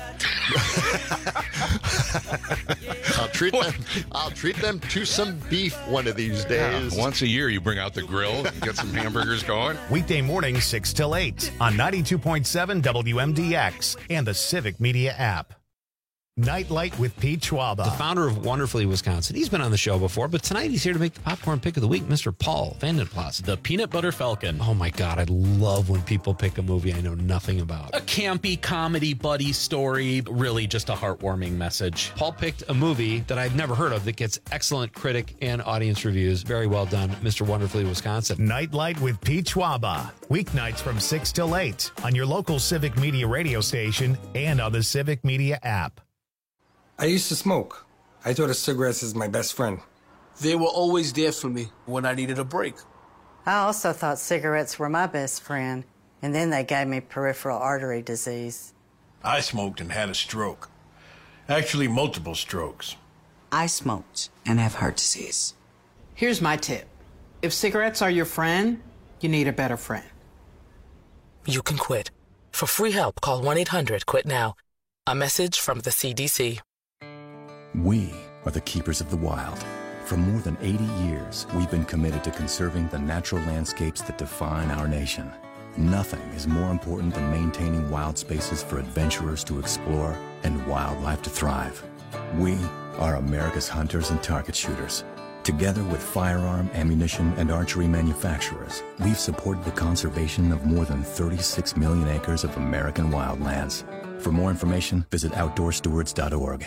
I'll treat them. I'll treat them to some beef one of these days. Yeah, once a year, you bring out the grill, get some hamburgers going. Weekday mornings six till eight on ninety-two point seven W M D X and the Civic Media app. Nightlight with Pete Schwaba, the founder of Wonderfully Wisconsin. He's been on the show before, but tonight he's here to make the popcorn pick of the week, Mister Paul Vandenplas. The Peanut Butter Falcon. Oh my God, I love when people pick a movie I know nothing about. A campy comedy buddy story, really just a heartwarming message. Paul picked a movie that I've never heard of that gets excellent critic and audience reviews. Very well done, Mister Wonderfully Wisconsin. Nightlight with Pete Schwaba. Weeknights from six till eight on your local Civic Media radio station and on the Civic Media app. I used to smoke. I thought of cigarettes as my best friend. They were always there for me when I needed a break. I also thought cigarettes were my best friend, and then they gave me peripheral artery disease. I smoked and had a stroke. Actually, multiple strokes. I smoked and have heart disease. Here's my tip. If cigarettes are your friend, you need a better friend. You can quit. For free help, call one eight hundred quit now. A message from the C D C. We are the keepers of the wild. For more than eighty years, we've been committed to conserving the natural landscapes that define our nation. Nothing is more important than maintaining wild spaces for adventurers to explore and wildlife to thrive. We are America's hunters and target shooters. Together with firearm, ammunition, and archery manufacturers, we've supported the conservation of more than thirty-six million acres of American wildlands. For more information, visit outdoor stewards dot org.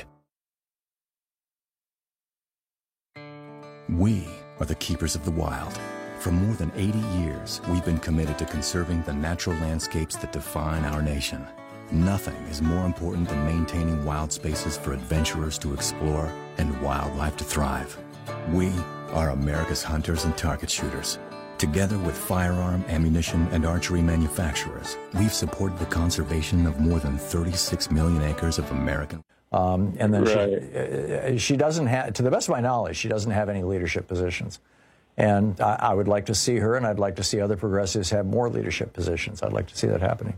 We are the keepers of the wild. For more than eighty years, we've been committed to conserving the natural landscapes that define our nation. Nothing is more important than maintaining wild spaces for adventurers to explore and wildlife to thrive. We are America's hunters and target shooters. Together with firearm, ammunition, and archery manufacturers, we've supported the conservation of more than thirty-six million acres of American. Um, and then Right. she, uh, she doesn't have, to the best of my knowledge, she doesn't have any leadership positions. And I, I would like to see her, and I'd like to see other progressives have more leadership positions. I'd like to see that happening.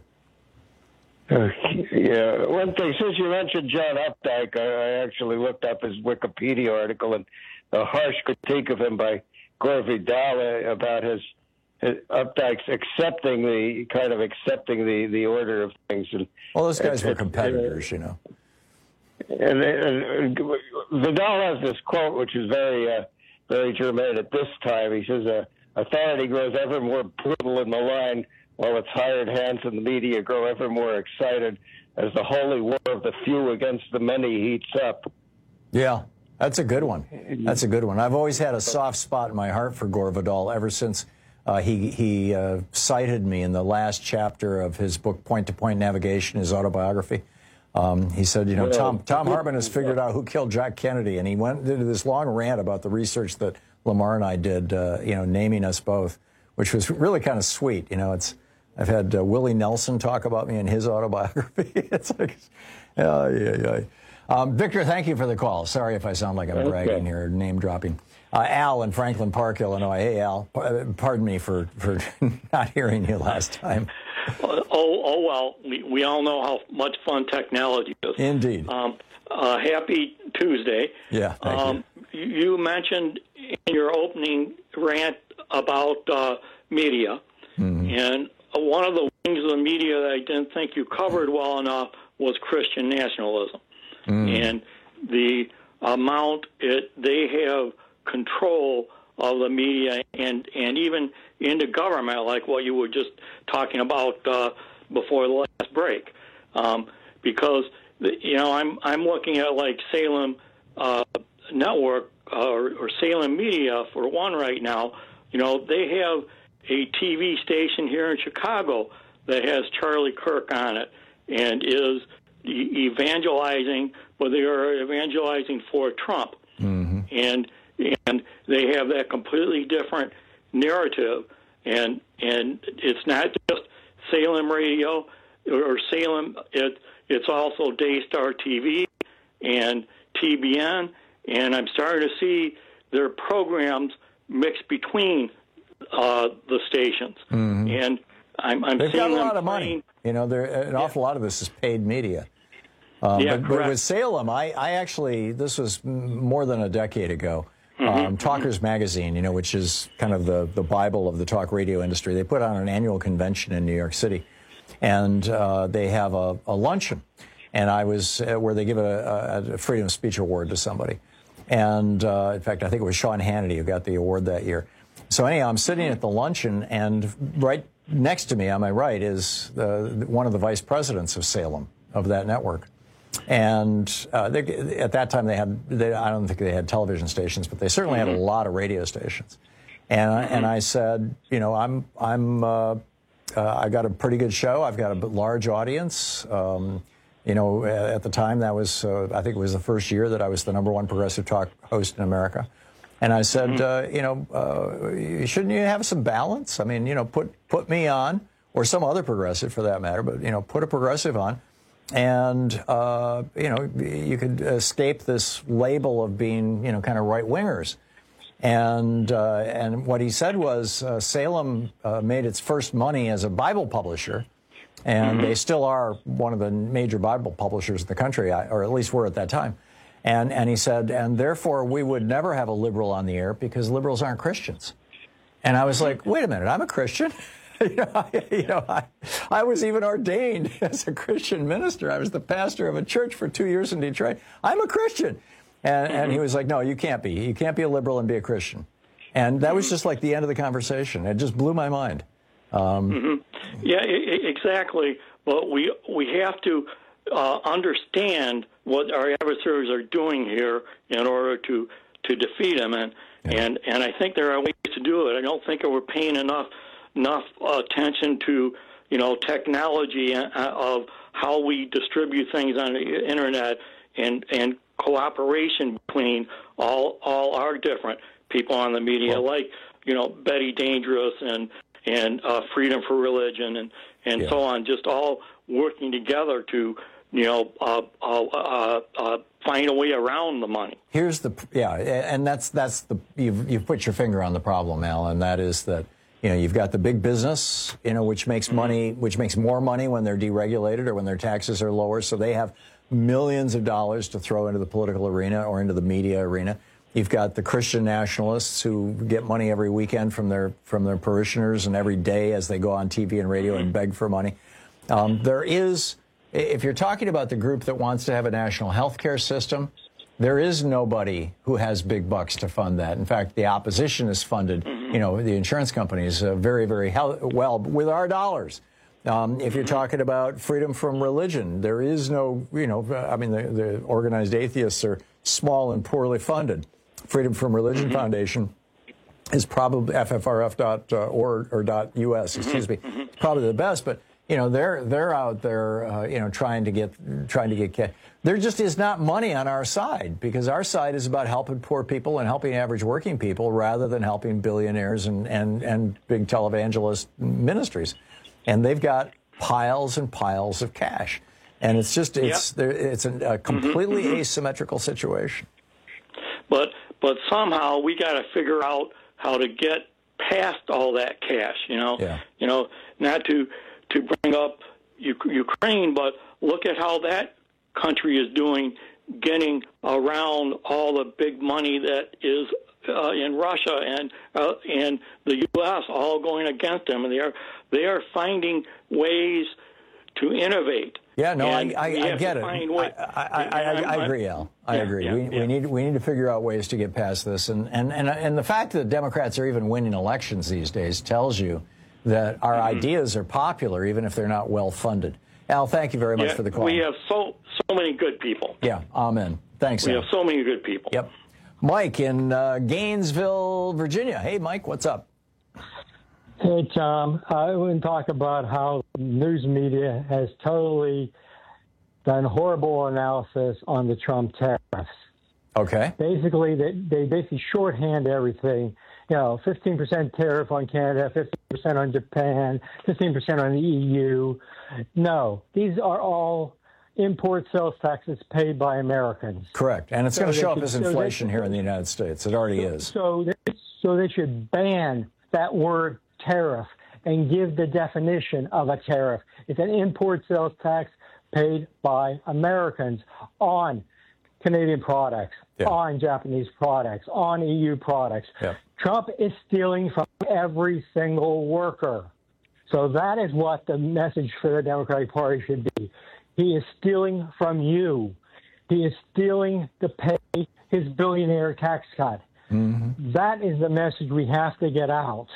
Uh, yeah, one thing, since you mentioned John Updike, I, I actually looked up his Wikipedia article, and a harsh critique of him by Gore Vidal about his, his Updike's accepting the, kind of accepting the, the order of things. And Well, those guys and, were competitors, you know. And, and, and Vidal has this quote, which is very, uh, very germane at this time. He says, uh, authority grows ever more brutal and malign, while its hired hands in the media grow ever more excited as the holy war of the few against the many heats up. Yeah, that's a good one. That's a good one. I've always had a soft spot in my heart for Gore Vidal ever since uh, he, he uh, cited me in the last chapter of his book, Point to Point Navigation, his autobiography. Um, he said, you know, Tom, Tom Hartman has figured out who killed Jack Kennedy, and he went into this long rant about the research that Lamar and I did, uh, you know, naming us both, which was really kind of sweet. You know, it's I've had uh, Willie Nelson talk about me in his autobiography. It's like, yeah, yeah, yeah. Um, Victor, thank you for the call. Sorry if I sound like I'm Okay. bragging here, name dropping. Uh, Al in Franklin Park, Illinois. Hey, Al, pardon me for, for not hearing you last time. Oh, oh well, we, we all know how much fun technology is. Indeed. Um, uh, happy Tuesday. Yeah, thank um, you. You mentioned in your opening rant about uh, media, mm-hmm. and one of the wings of the media that I didn't think you covered well enough was Christian nationalism. Mm. And the amount it they have control of the media and, and even into government, like what you were just talking about uh, before the last break. Um, because the, you know, I'm I'm looking at like Salem uh, Network uh, or, or Salem Media for one right now. You know, they have a T V station here in Chicago that has Charlie Kirk on it and is e- evangelizing, but they are evangelizing for Trump. Mm-hmm. And and they have that completely different narrative. And and it's not just Salem Radio or Salem, it, it's also Daystar T V and T B N, and I'm starting to see their programs mixed between uh, the stations. Mm-hmm. And I'm, I'm They've seeing got a them lot of playing, money. You know, there an yeah. awful lot of this is paid media. Um, yeah, but, but with Salem, I, I actually, this was more than a decade ago. Mm-hmm. Um, Talkers Magazine, you know, which is kind of the, the Bible of the talk radio industry, they put on an annual convention in New York City, and uh, they have a, a luncheon, and I was uh, where they give a, a Freedom of Speech Award to somebody, and uh, in fact, I think it was Sean Hannity who got the award that year. So anyhow, I'm sitting at the luncheon, and right next to me on my right is the, one of the vice presidents of Salem, of that network. And uh, they, at that time, they had, they, I don't think they had television stations, but they certainly mm-hmm. had a lot of radio stations. And, mm-hmm. and I said, you know, I'm, I'm, uh, uh, I got a pretty good show. I've got a large audience. Um, you know, at the time, that was, uh, I think it was the first year that I was the number one progressive talk host in America. And I said, mm-hmm. uh, you know, uh, shouldn't you have some balance? I mean, you know, put, put me on, or some other progressive for that matter, but, you know, put a progressive on. And, uh, you know, you could escape this label of being, you know, kind of right-wingers. And uh, and what he said was uh, Salem uh, made its first money as a Bible publisher, and mm-hmm. they still are one of the major Bible publishers in the country, or at least were at that time. And, and he said, and therefore we would never have a liberal on the air because liberals aren't Christians. And I was like, wait a minute, I'm a Christian. You know, I, you know I, I was even ordained as a Christian minister. I was the pastor of a church for two years in Detroit. I'm a Christian. And, and he was like, no, you can't be. You can't be a liberal and be a Christian. And that was just like the end of the conversation. It just blew my mind. Um, mm-hmm. Yeah, I- exactly. But we, we have to uh, understand what our adversaries are doing here in order to, to defeat them. And, yeah. and, and I think there are ways to do it. I don't think we're paying enough enough attention to, you know, technology of how we distribute things on the internet and, and cooperation between all all our different people on the media, well, like, you know, Betty Dangerous and, and uh, Freedom for Religion and, and yeah. so on, just all working together to, you know, uh, uh, uh, uh, find a way around the money. Here's the, yeah, and that's, that's the, you've, you've put your finger on the problem, Al, and that is that, you know, you've got the big business, you know, which makes money, which makes more money when they're deregulated or when their taxes are lower. So they have millions of dollars to throw into the political arena or into the media arena. You've got the Christian nationalists who get money every weekend from their from their parishioners and every day as they go on T V and radio and beg for money. Um, there is, if you're talking about the group that wants to have a national health care system, there is nobody who has big bucks to fund that. In fact, the opposition is funded, mm-hmm. you know, the insurance companies uh, very, very hel- well with our dollars. Um, if you're talking about freedom from religion, there is no, you know, I mean, the, the organized atheists are small and poorly funded. Freedom from Religion mm-hmm. Foundation is probably F F R F dot org or .us, excuse me, mm-hmm. probably the best, but you know, they're they're out there, uh, you know, trying to get trying to get cash. There just is not money on our side because our side is about helping poor people and helping average working people rather than helping billionaires and and and big televangelist ministries. And they've got piles and piles of cash, and it's just it's yep. there, it's a, a completely mm-hmm. asymmetrical situation. But but somehow we got to figure out how to get past all that cash. You know, yeah. you know, not to. to bring up Ukraine, but look at how that country is doing, getting around all the big money that is uh, in Russia and uh, and the U S all going against them, and they are they are finding ways to innovate. Yeah, no, I, I, I get it. I, I, I, I, I agree, Al. I yeah, agree. Yeah, we, yeah. we need we need to figure out ways to get past this, and and and and the fact that Democrats are even winning elections these days tells you that our mm-hmm. ideas are popular, even if they're not well funded. Al, thank you very much yeah, for the call. We have so so many good people. Yeah, amen. Thanks, We Al. have so many good people. Yep. Mike in uh, Gainesville, Virginia. Hey, Mike, what's up? Hey, Tom. I want to talk about how news media has totally done horrible analysis on the Trump tariffs. Okay. Basically, they, they basically shorthand everything. You know, fifteen percent tariff on Canada, fifteen percent on Japan, fifteen percent on the E U. No, these are all import sales taxes paid by Americans. Correct. And it's So going to they show up should- as so they inflation should- here in the United States. It already is. So they, so they should ban that word tariff and give the definition of a tariff. It's an import sales tax paid by Americans on Canadian products, Yeah. on Japanese products, on E U products. Yeah. Trump is stealing from every single worker. So that is what the message for the Democratic Party should be. He is stealing from you. He is stealing to pay his billionaire tax cut. Mm-hmm. That is the message we have to get out.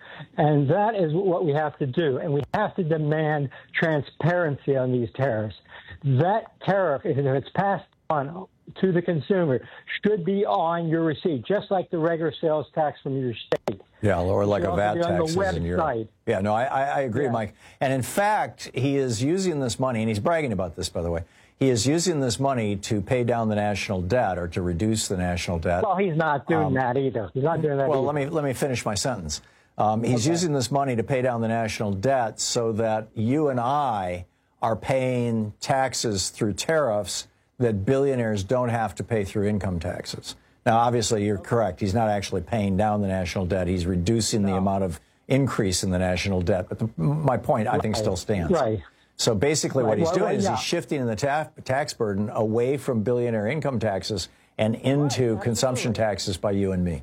And that is what we have to do. And we have to demand transparency on these tariffs. That tariff, if it's passed on to the consumer, should be on your receipt, just like the regular sales tax from your state. Yeah, or like It a should V A also T be on the taxes in Europe. website. Yeah, no, I, I I agree, Yeah. Mike. And in fact, he is using this money, and he's bragging about this, by the way. He is using this money to pay down the national debt or to reduce the national debt. Well, he's not doing Um, that either. He's not doing that Well, either. let me let me finish my sentence. Um, he's Okay. using this money to pay down the national debt so that you and I are paying taxes through tariffs that billionaires don't have to pay through income taxes. Now, obviously, you're correct. He's not actually paying down the national debt. He's reducing the amount of increase in the national debt. But the, my point, I think, Right. still stands. Right. So basically what Right. he's Well, doing well, is yeah. he's shifting the ta- tax burden away from billionaire income taxes and into consumption taxes by you and me.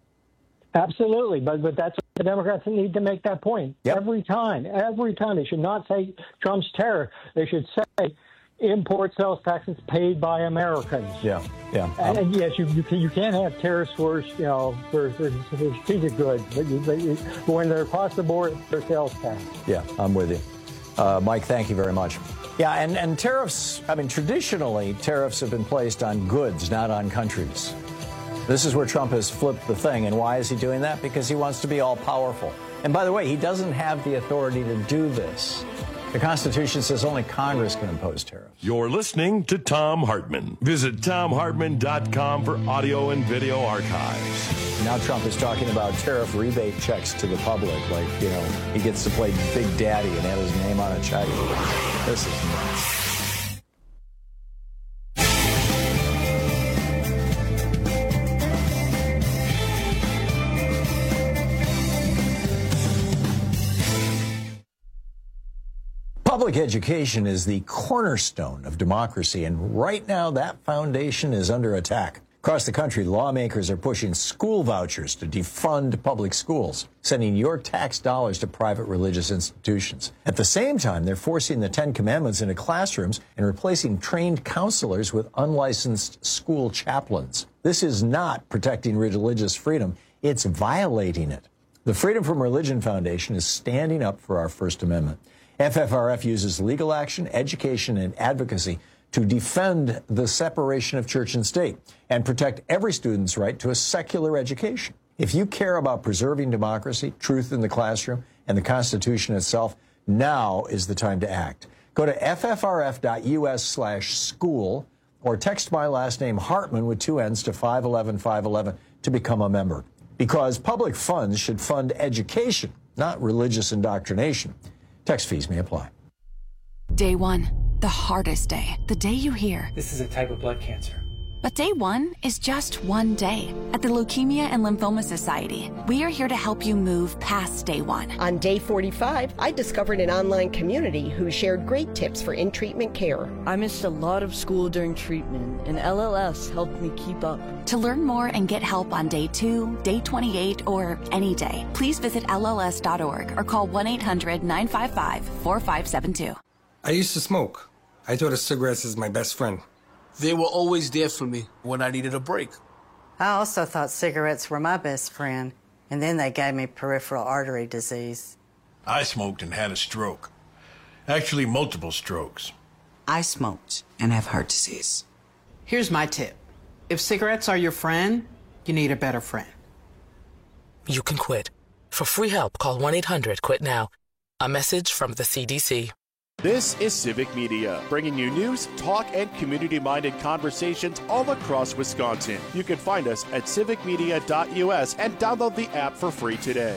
Absolutely, but but that's what the Democrats need to make that point Yep. every time. Every time they should not say Trump's tariff. They should say import sales taxes paid by Americans. Yeah, yeah. And, and yes, you you, can, you can't have tariffs for you know for, for, for strategic goods, but, you, but you, when they're across the board, they're sales tax. Yeah, I'm with you. Uh, Mike, thank you very much. Yeah, and, and tariffs, I mean, traditionally, tariffs have been placed on goods, not on countries. This is where Trump has flipped the thing. And why is he doing that? Because he wants to be all powerful. And by the way, he doesn't have the authority to do this. The Constitution says only Congress can impose tariffs. You're listening to Tom Hartman. Visit tom hartman dot com for audio and video archives. Now Trump is talking about tariff rebate checks to the public. Like, you know, he gets to play Big Daddy and have his name on a check. This is nuts. Public education is the cornerstone of democracy, and right now that foundation is under attack. Across the country, lawmakers are pushing school vouchers to defund public schools, sending your tax dollars to private religious institutions. At the same time, they're forcing the Ten Commandments into classrooms and replacing trained counselors with unlicensed school chaplains. This is not protecting religious freedom, it's violating it. The Freedom from Religion Foundation is standing up for our First Amendment. F F R F uses legal action, education, and advocacy to defend the separation of church and state and protect every student's right to a secular education. If you care about preserving democracy, truth in the classroom, and the Constitution itself, now is the time to act. Go to f f r f dot u s slash school or text my last name Hartman with two N's to five one one five one one to become a member. Because public funds should fund education, not religious indoctrination. Text fees may apply. Day one, the hardest day, the day you hear. This is a type of blood cancer. But day one is just one day. At the Leukemia and Lymphoma Society, we are here to help you move past day one. On day forty-five, I discovered an online community who shared great tips for in-treatment care. I missed a lot of school during treatment, and L L S helped me keep up. To learn more and get help on day two, day twenty-eight, or any day, please visit L L S dot org or call one eight hundred nine five five four five seven two. I used to smoke. I thought of cigarettes as my best friend. They were always there for me when I needed a break. I also thought cigarettes were my best friend, and then they gave me peripheral artery disease. I smoked and had a stroke. Actually, multiple strokes. I smoked and have heart disease. Here's my tip. If cigarettes are your friend, you need a better friend. You can quit. For free help, call one eight hundred quit now. A message from the C D C. This is Civic Media, bringing you news, talk, and community-minded conversations all across Wisconsin. You can find us at civic media dot U S and download the app for free today.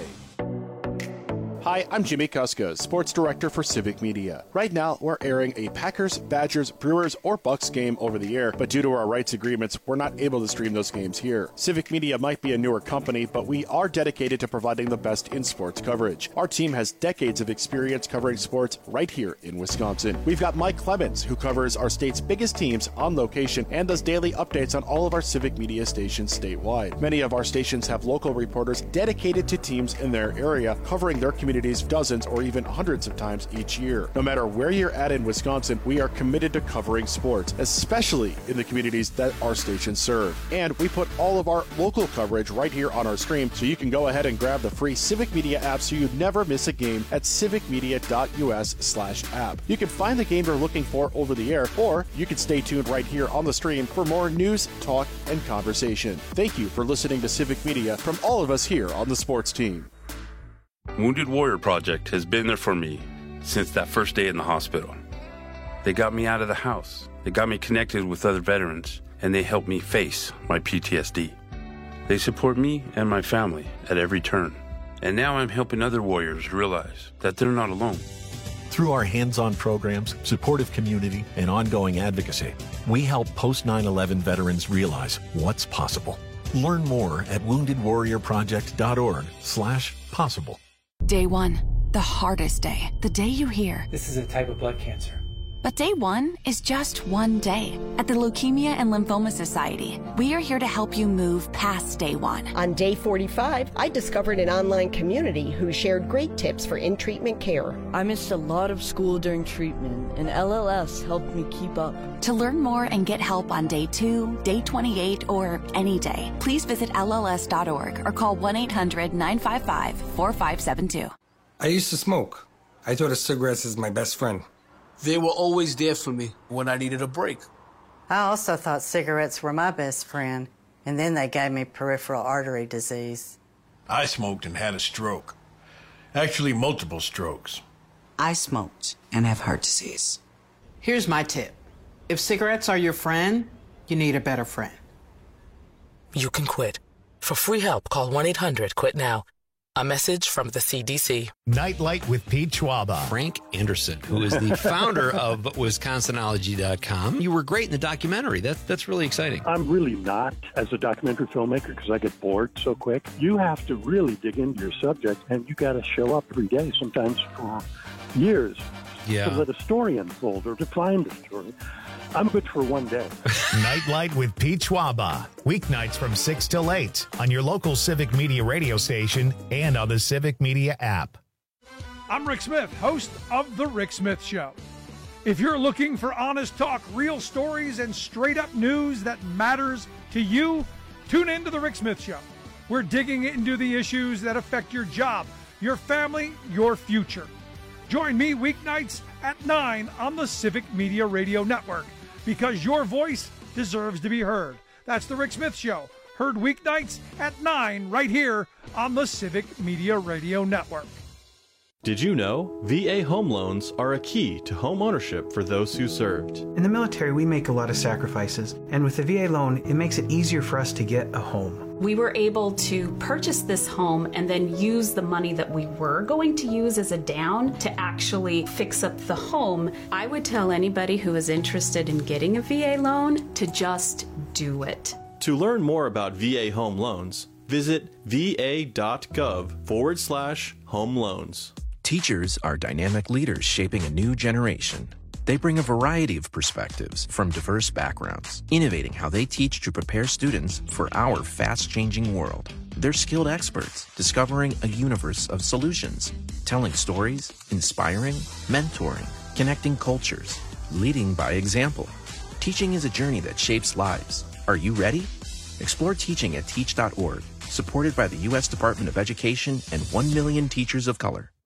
Hi, I'm Jimmy Kuska, Sports Director for Civic Media. Right now, we're airing a Packers, Badgers, Brewers, or Bucks game over the air, but due to our rights agreements, we're not able to stream those games here. Civic Media might be a newer company, but we are dedicated to providing the best in sports coverage. Our team has decades of experience covering sports right here in Wisconsin. We've got Mike Clemens, who covers our state's biggest teams on location and does daily updates on all of our Civic Media stations statewide. Many of our stations have local reporters dedicated to teams in their area, covering their community dozens or even hundreds of times each year. No matter where you're at in Wisconsin, we are committed to covering sports, especially in the communities that our stations serve. And we put all of our local coverage right here on our stream, so you can go ahead and grab the free Civic Media app so you never miss a game at civic media dot U S slash app. You can find the game you're looking for over the air, or you can stay tuned right here on the stream for more news, talk, and conversation. Thank you for listening to Civic Media from all of us here on the sports team. Wounded Warrior Project has been there for me since that first day in the hospital. They got me out of the house. They got me connected with other veterans, and they helped me face my P T S D. They support me and my family at every turn. And now I'm helping other warriors realize that they're not alone. Through our hands-on programs, supportive community, and ongoing advocacy, we help post nine eleven veterans realize what's possible. Learn more at wounded warrior project dot org slash possible. Day one, the hardest day, the day you hear, "This is a type of blood cancer." But day one is just one day. At the Leukemia and Lymphoma Society, we are here to help you move past day one. On day forty-five, I discovered an online community who shared great tips for in-treatment care. I missed a lot of school during treatment, and L L S helped me keep up. To learn more and get help on day two, day twenty-eight, or any day, please visit L L S dot org or call one eight hundred nine five five four five seven two. I used to smoke. I thought of cigarettes as my best friend. They were always there for me when I needed a break. I also thought cigarettes were my best friend, and then they gave me peripheral artery disease. I smoked and had a stroke. Actually, multiple strokes. I smoked and have heart disease. Here's my tip. If cigarettes are your friend, you need a better friend. You can quit. For free help, call one eight hundred quit now. A message from the C D C. Nightlight with Pete Schwaba. Frank Anderson, who is the founder of Wisconsinology dot com. You were great in the documentary. That, that's really exciting. I'm really not as a documentary filmmaker because I get bored so quick. You have to really dig into your subject, and you got to show up every day, sometimes for years, yeah. to let a story unfold or to find a story. I'm good for one day. Nightlight with Pete Schwaba. Weeknights from six till eight on your local Civic Media radio station and on the Civic Media app. I'm Rick Smith, host of The Rick Smith Show. If you're looking for honest talk, real stories, and straight-up news that matters to you, tune in to The Rick Smith Show. We're digging into the issues that affect your job, your family, your future. Join me weeknights at nine on the Civic Media Radio Network, because your voice deserves to be heard. That's The Rick Smith Show, heard weeknights at nine right here on the Civic Media Radio Network. Did you know V A home loans are a key to home ownership for those who served? In the military, we make a lot of sacrifices, and with the V A loan, it makes it easier for us to get a home. We were able to purchase this home and then use the money that we were going to use as a down to actually fix up the home. I would tell anybody who is interested in getting a V A loan to just do it. To learn more about V A home loans, visit va.gov forward slash home loans. Teachers are dynamic leaders shaping a new generation. They bring a variety of perspectives from diverse backgrounds, innovating how they teach to prepare students for our fast-changing world. They're skilled experts, discovering a universe of solutions, telling stories, inspiring, mentoring, connecting cultures, leading by example. Teaching is a journey that shapes lives. Are you ready? Explore teaching at teach dot org, supported by the U S Department of Education and one million teachers of color.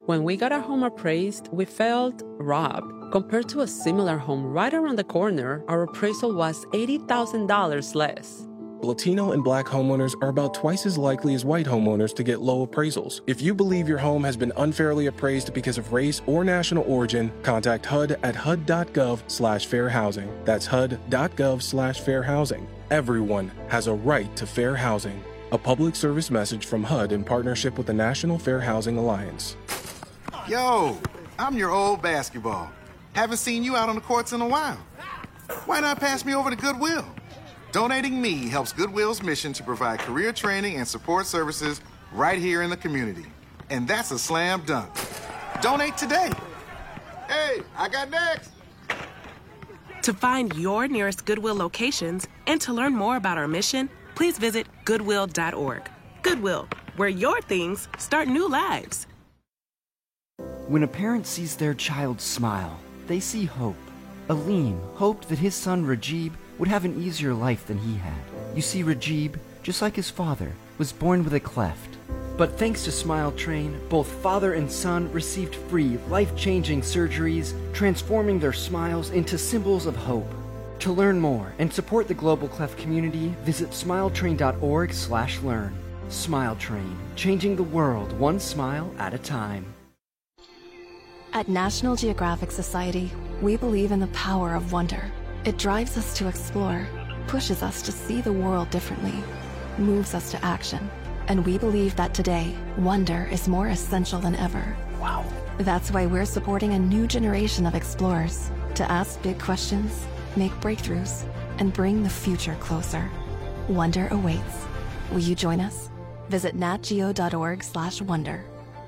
When we got our home appraised, we felt robbed. Compared to a similar home right around the corner, our appraisal was eighty thousand dollars less. Latino and Black homeowners are about twice as likely as white homeowners to get low appraisals. If you believe your home has been unfairly appraised because of race or national origin, contact H U D at H U D dot gov slash fair housing. That's H U D dot gov slash fair housing. Everyone has a right to fair housing. A public service message from H U D in partnership with the National Fair Housing Alliance. Yo, I'm your old basketball. Haven't seen you out on the courts in a while. Why not pass me over to Goodwill? Donating me helps Goodwill's mission to provide career training and support services right here in the community. And that's a slam dunk. Donate today. Hey, I got next. To find your nearest Goodwill locations and to learn more about our mission, please visit goodwill dot org. Goodwill, where your things start new lives. When a parent sees their child smile, they see hope. Aleem hoped that his son Rajib would have an easier life than he had. You see, Rajib, just like his father, was born with a cleft. But thanks to Smile Train, both father and son received free, life-changing surgeries, transforming their smiles into symbols of hope. To learn more and support the global cleft community, visit smile train dot org slash learn. Smile Train, changing the world one smile at a time. At National Geographic Society, we believe in the power of wonder. It drives us to explore, pushes us to see the world differently, moves us to action. And we believe that today, wonder is more essential than ever. Wow. That's why we're supporting a new generation of explorers to ask big questions, make breakthroughs, and bring the future closer. Wonder awaits. Will you join us? Visit nat geo dot org slash wonder.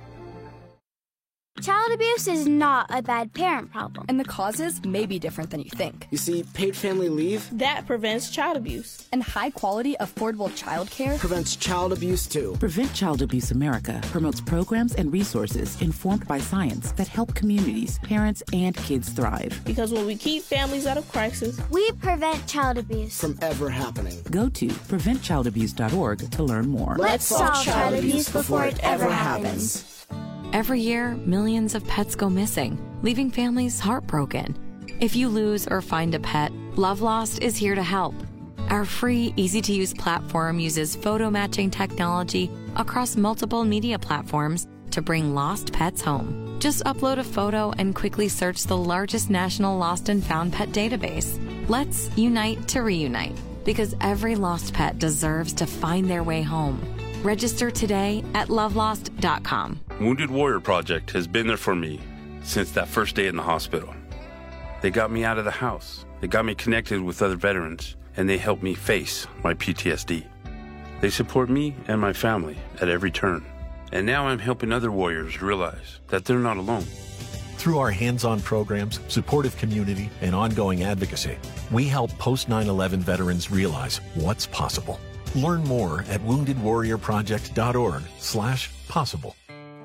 Child abuse is not a bad parent problem. And the causes may be different than you think. You see, paid family leave, that prevents child abuse. And high-quality, affordable childcare prevents child abuse, too. Prevent Child Abuse America promotes programs and resources informed by science that help communities, parents, and kids thrive. Because when we keep families out of crisis, we prevent child abuse from ever happening. Go to prevent child abuse dot org to learn more. Let's solve child abuse before it ever happens. Every year, millions of pets go missing, leaving families heartbroken. If you lose or find a pet, Love Lost is here to help. Our free, easy-to-use platform uses photo matching technology across multiple media platforms to bring lost pets home. Just upload a photo and quickly search the largest national lost and found pet database. Let's unite to reunite, because every lost pet deserves to find their way home. Register today at love lost dot com. Wounded Warrior Project has been there for me since that first day in the hospital. They got me out of the house. They got me connected with other veterans, and they helped me face my P T S D. They support me and my family at every turn. And now I'm helping other warriors realize that they're not alone. Through our hands-on programs, supportive community, and ongoing advocacy, we help post nine eleven veterans realize what's possible. Learn more at wounded warrior project dot org slash possible.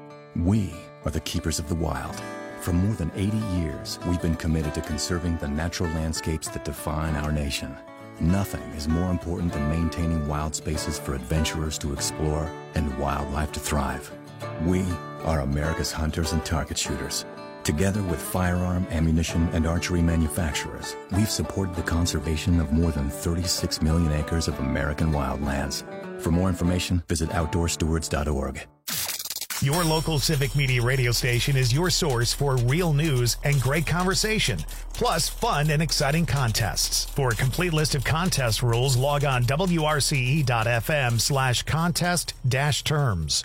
We are the keepers of the wild. For more than eighty years, we've been committed to conserving the natural landscapes that define our nation. Nothing is more important than maintaining wild spaces for adventurers to explore and wildlife to thrive. We are America's hunters and target shooters. Together with firearm, ammunition, and archery manufacturers, we've supported the conservation of more than thirty-six million acres of American wildlands. For more information, visit outdoor stewards dot org. Your local Civic Media radio station is your source for real news and great conversation, plus fun and exciting contests. For a complete list of contest rules, log on W R C E dot F M slash contest dash terms.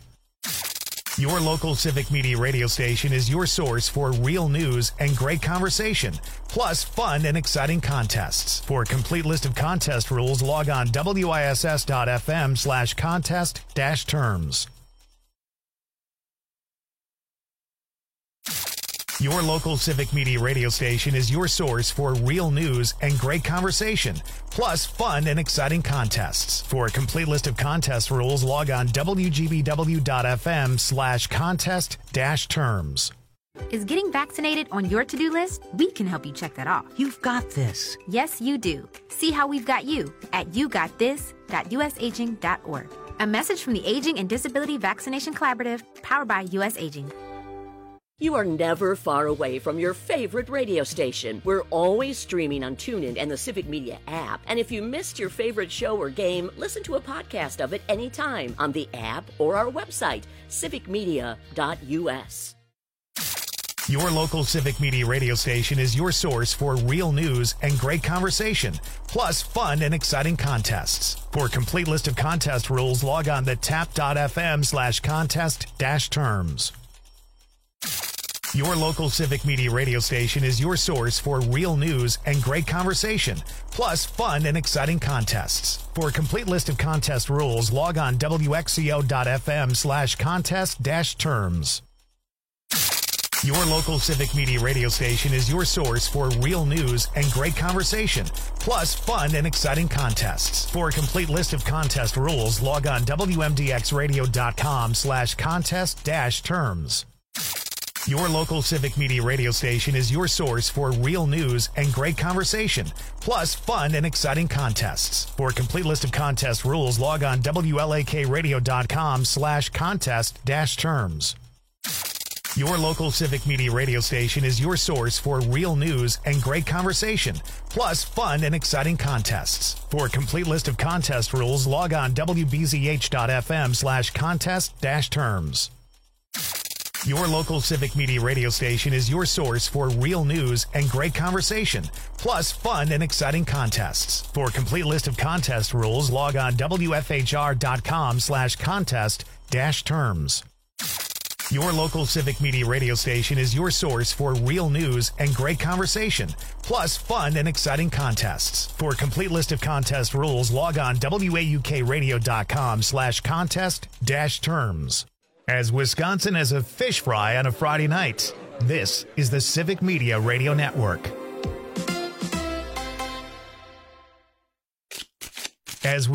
Your local Civic Media radio station is your source for real news and great conversation, plus fun and exciting contests. For a complete list of contest rules, log on W I S S dot F M slash contest dash terms. Your local Civic Media radio station is your source for real news and great conversation, plus fun and exciting contests. For a complete list of contest rules, log on W G B W dot F M slash contest dash terms. Is getting vaccinated on your to-do list? We can help you check that off. You've got this. Yes, you do. See how we've got you at you got this dot U S aging dot org. A message from the Aging and Disability Vaccination Collaborative, powered by U S Aging. You are never far away from your favorite radio station. We're always streaming on TuneIn and the Civic Media app. And if you missed your favorite show or game, listen to a podcast of it anytime on the app or our website, civic media dot u s. Your local Civic Media radio station is your source for real news and great conversation, plus fun and exciting contests. For a complete list of contest rules, log on to tap.fm slash contest dash terms. Your local Civic Media radio station is your source for real news and great conversation, plus fun and exciting contests. For a complete list of contest rules, log on w x c o dot f m slash contest dash terms. Your local Civic Media radio station is your source for real news and great conversation, plus fun and exciting contests. For a complete list of contest rules, log on w m d x radio dot com slash contest dash terms. Your local Civic Media radio station is your source for real news and great conversation, plus fun and exciting contests. For a complete list of contest rules, log on w l a k radio dot com slash contest dash terms. Your local Civic Media radio station is your source for real news and great conversation, plus fun and exciting contests. For a complete list of contest rules, log on w b z h dot f m slash contest dash terms. Your local Civic Media radio station is your source for real news and great conversation, plus fun and exciting contests. For a complete list of contest rules, log on w f h r dot com slash contest dash terms. Your local Civic Media radio station is your source for real news and great conversation, plus fun and exciting contests. For a complete list of contest rules, log on w a u k radio dot com slash contest dash terms. As Wisconsin has a fish fry on a Friday night, this is the Civic Media Radio Network. As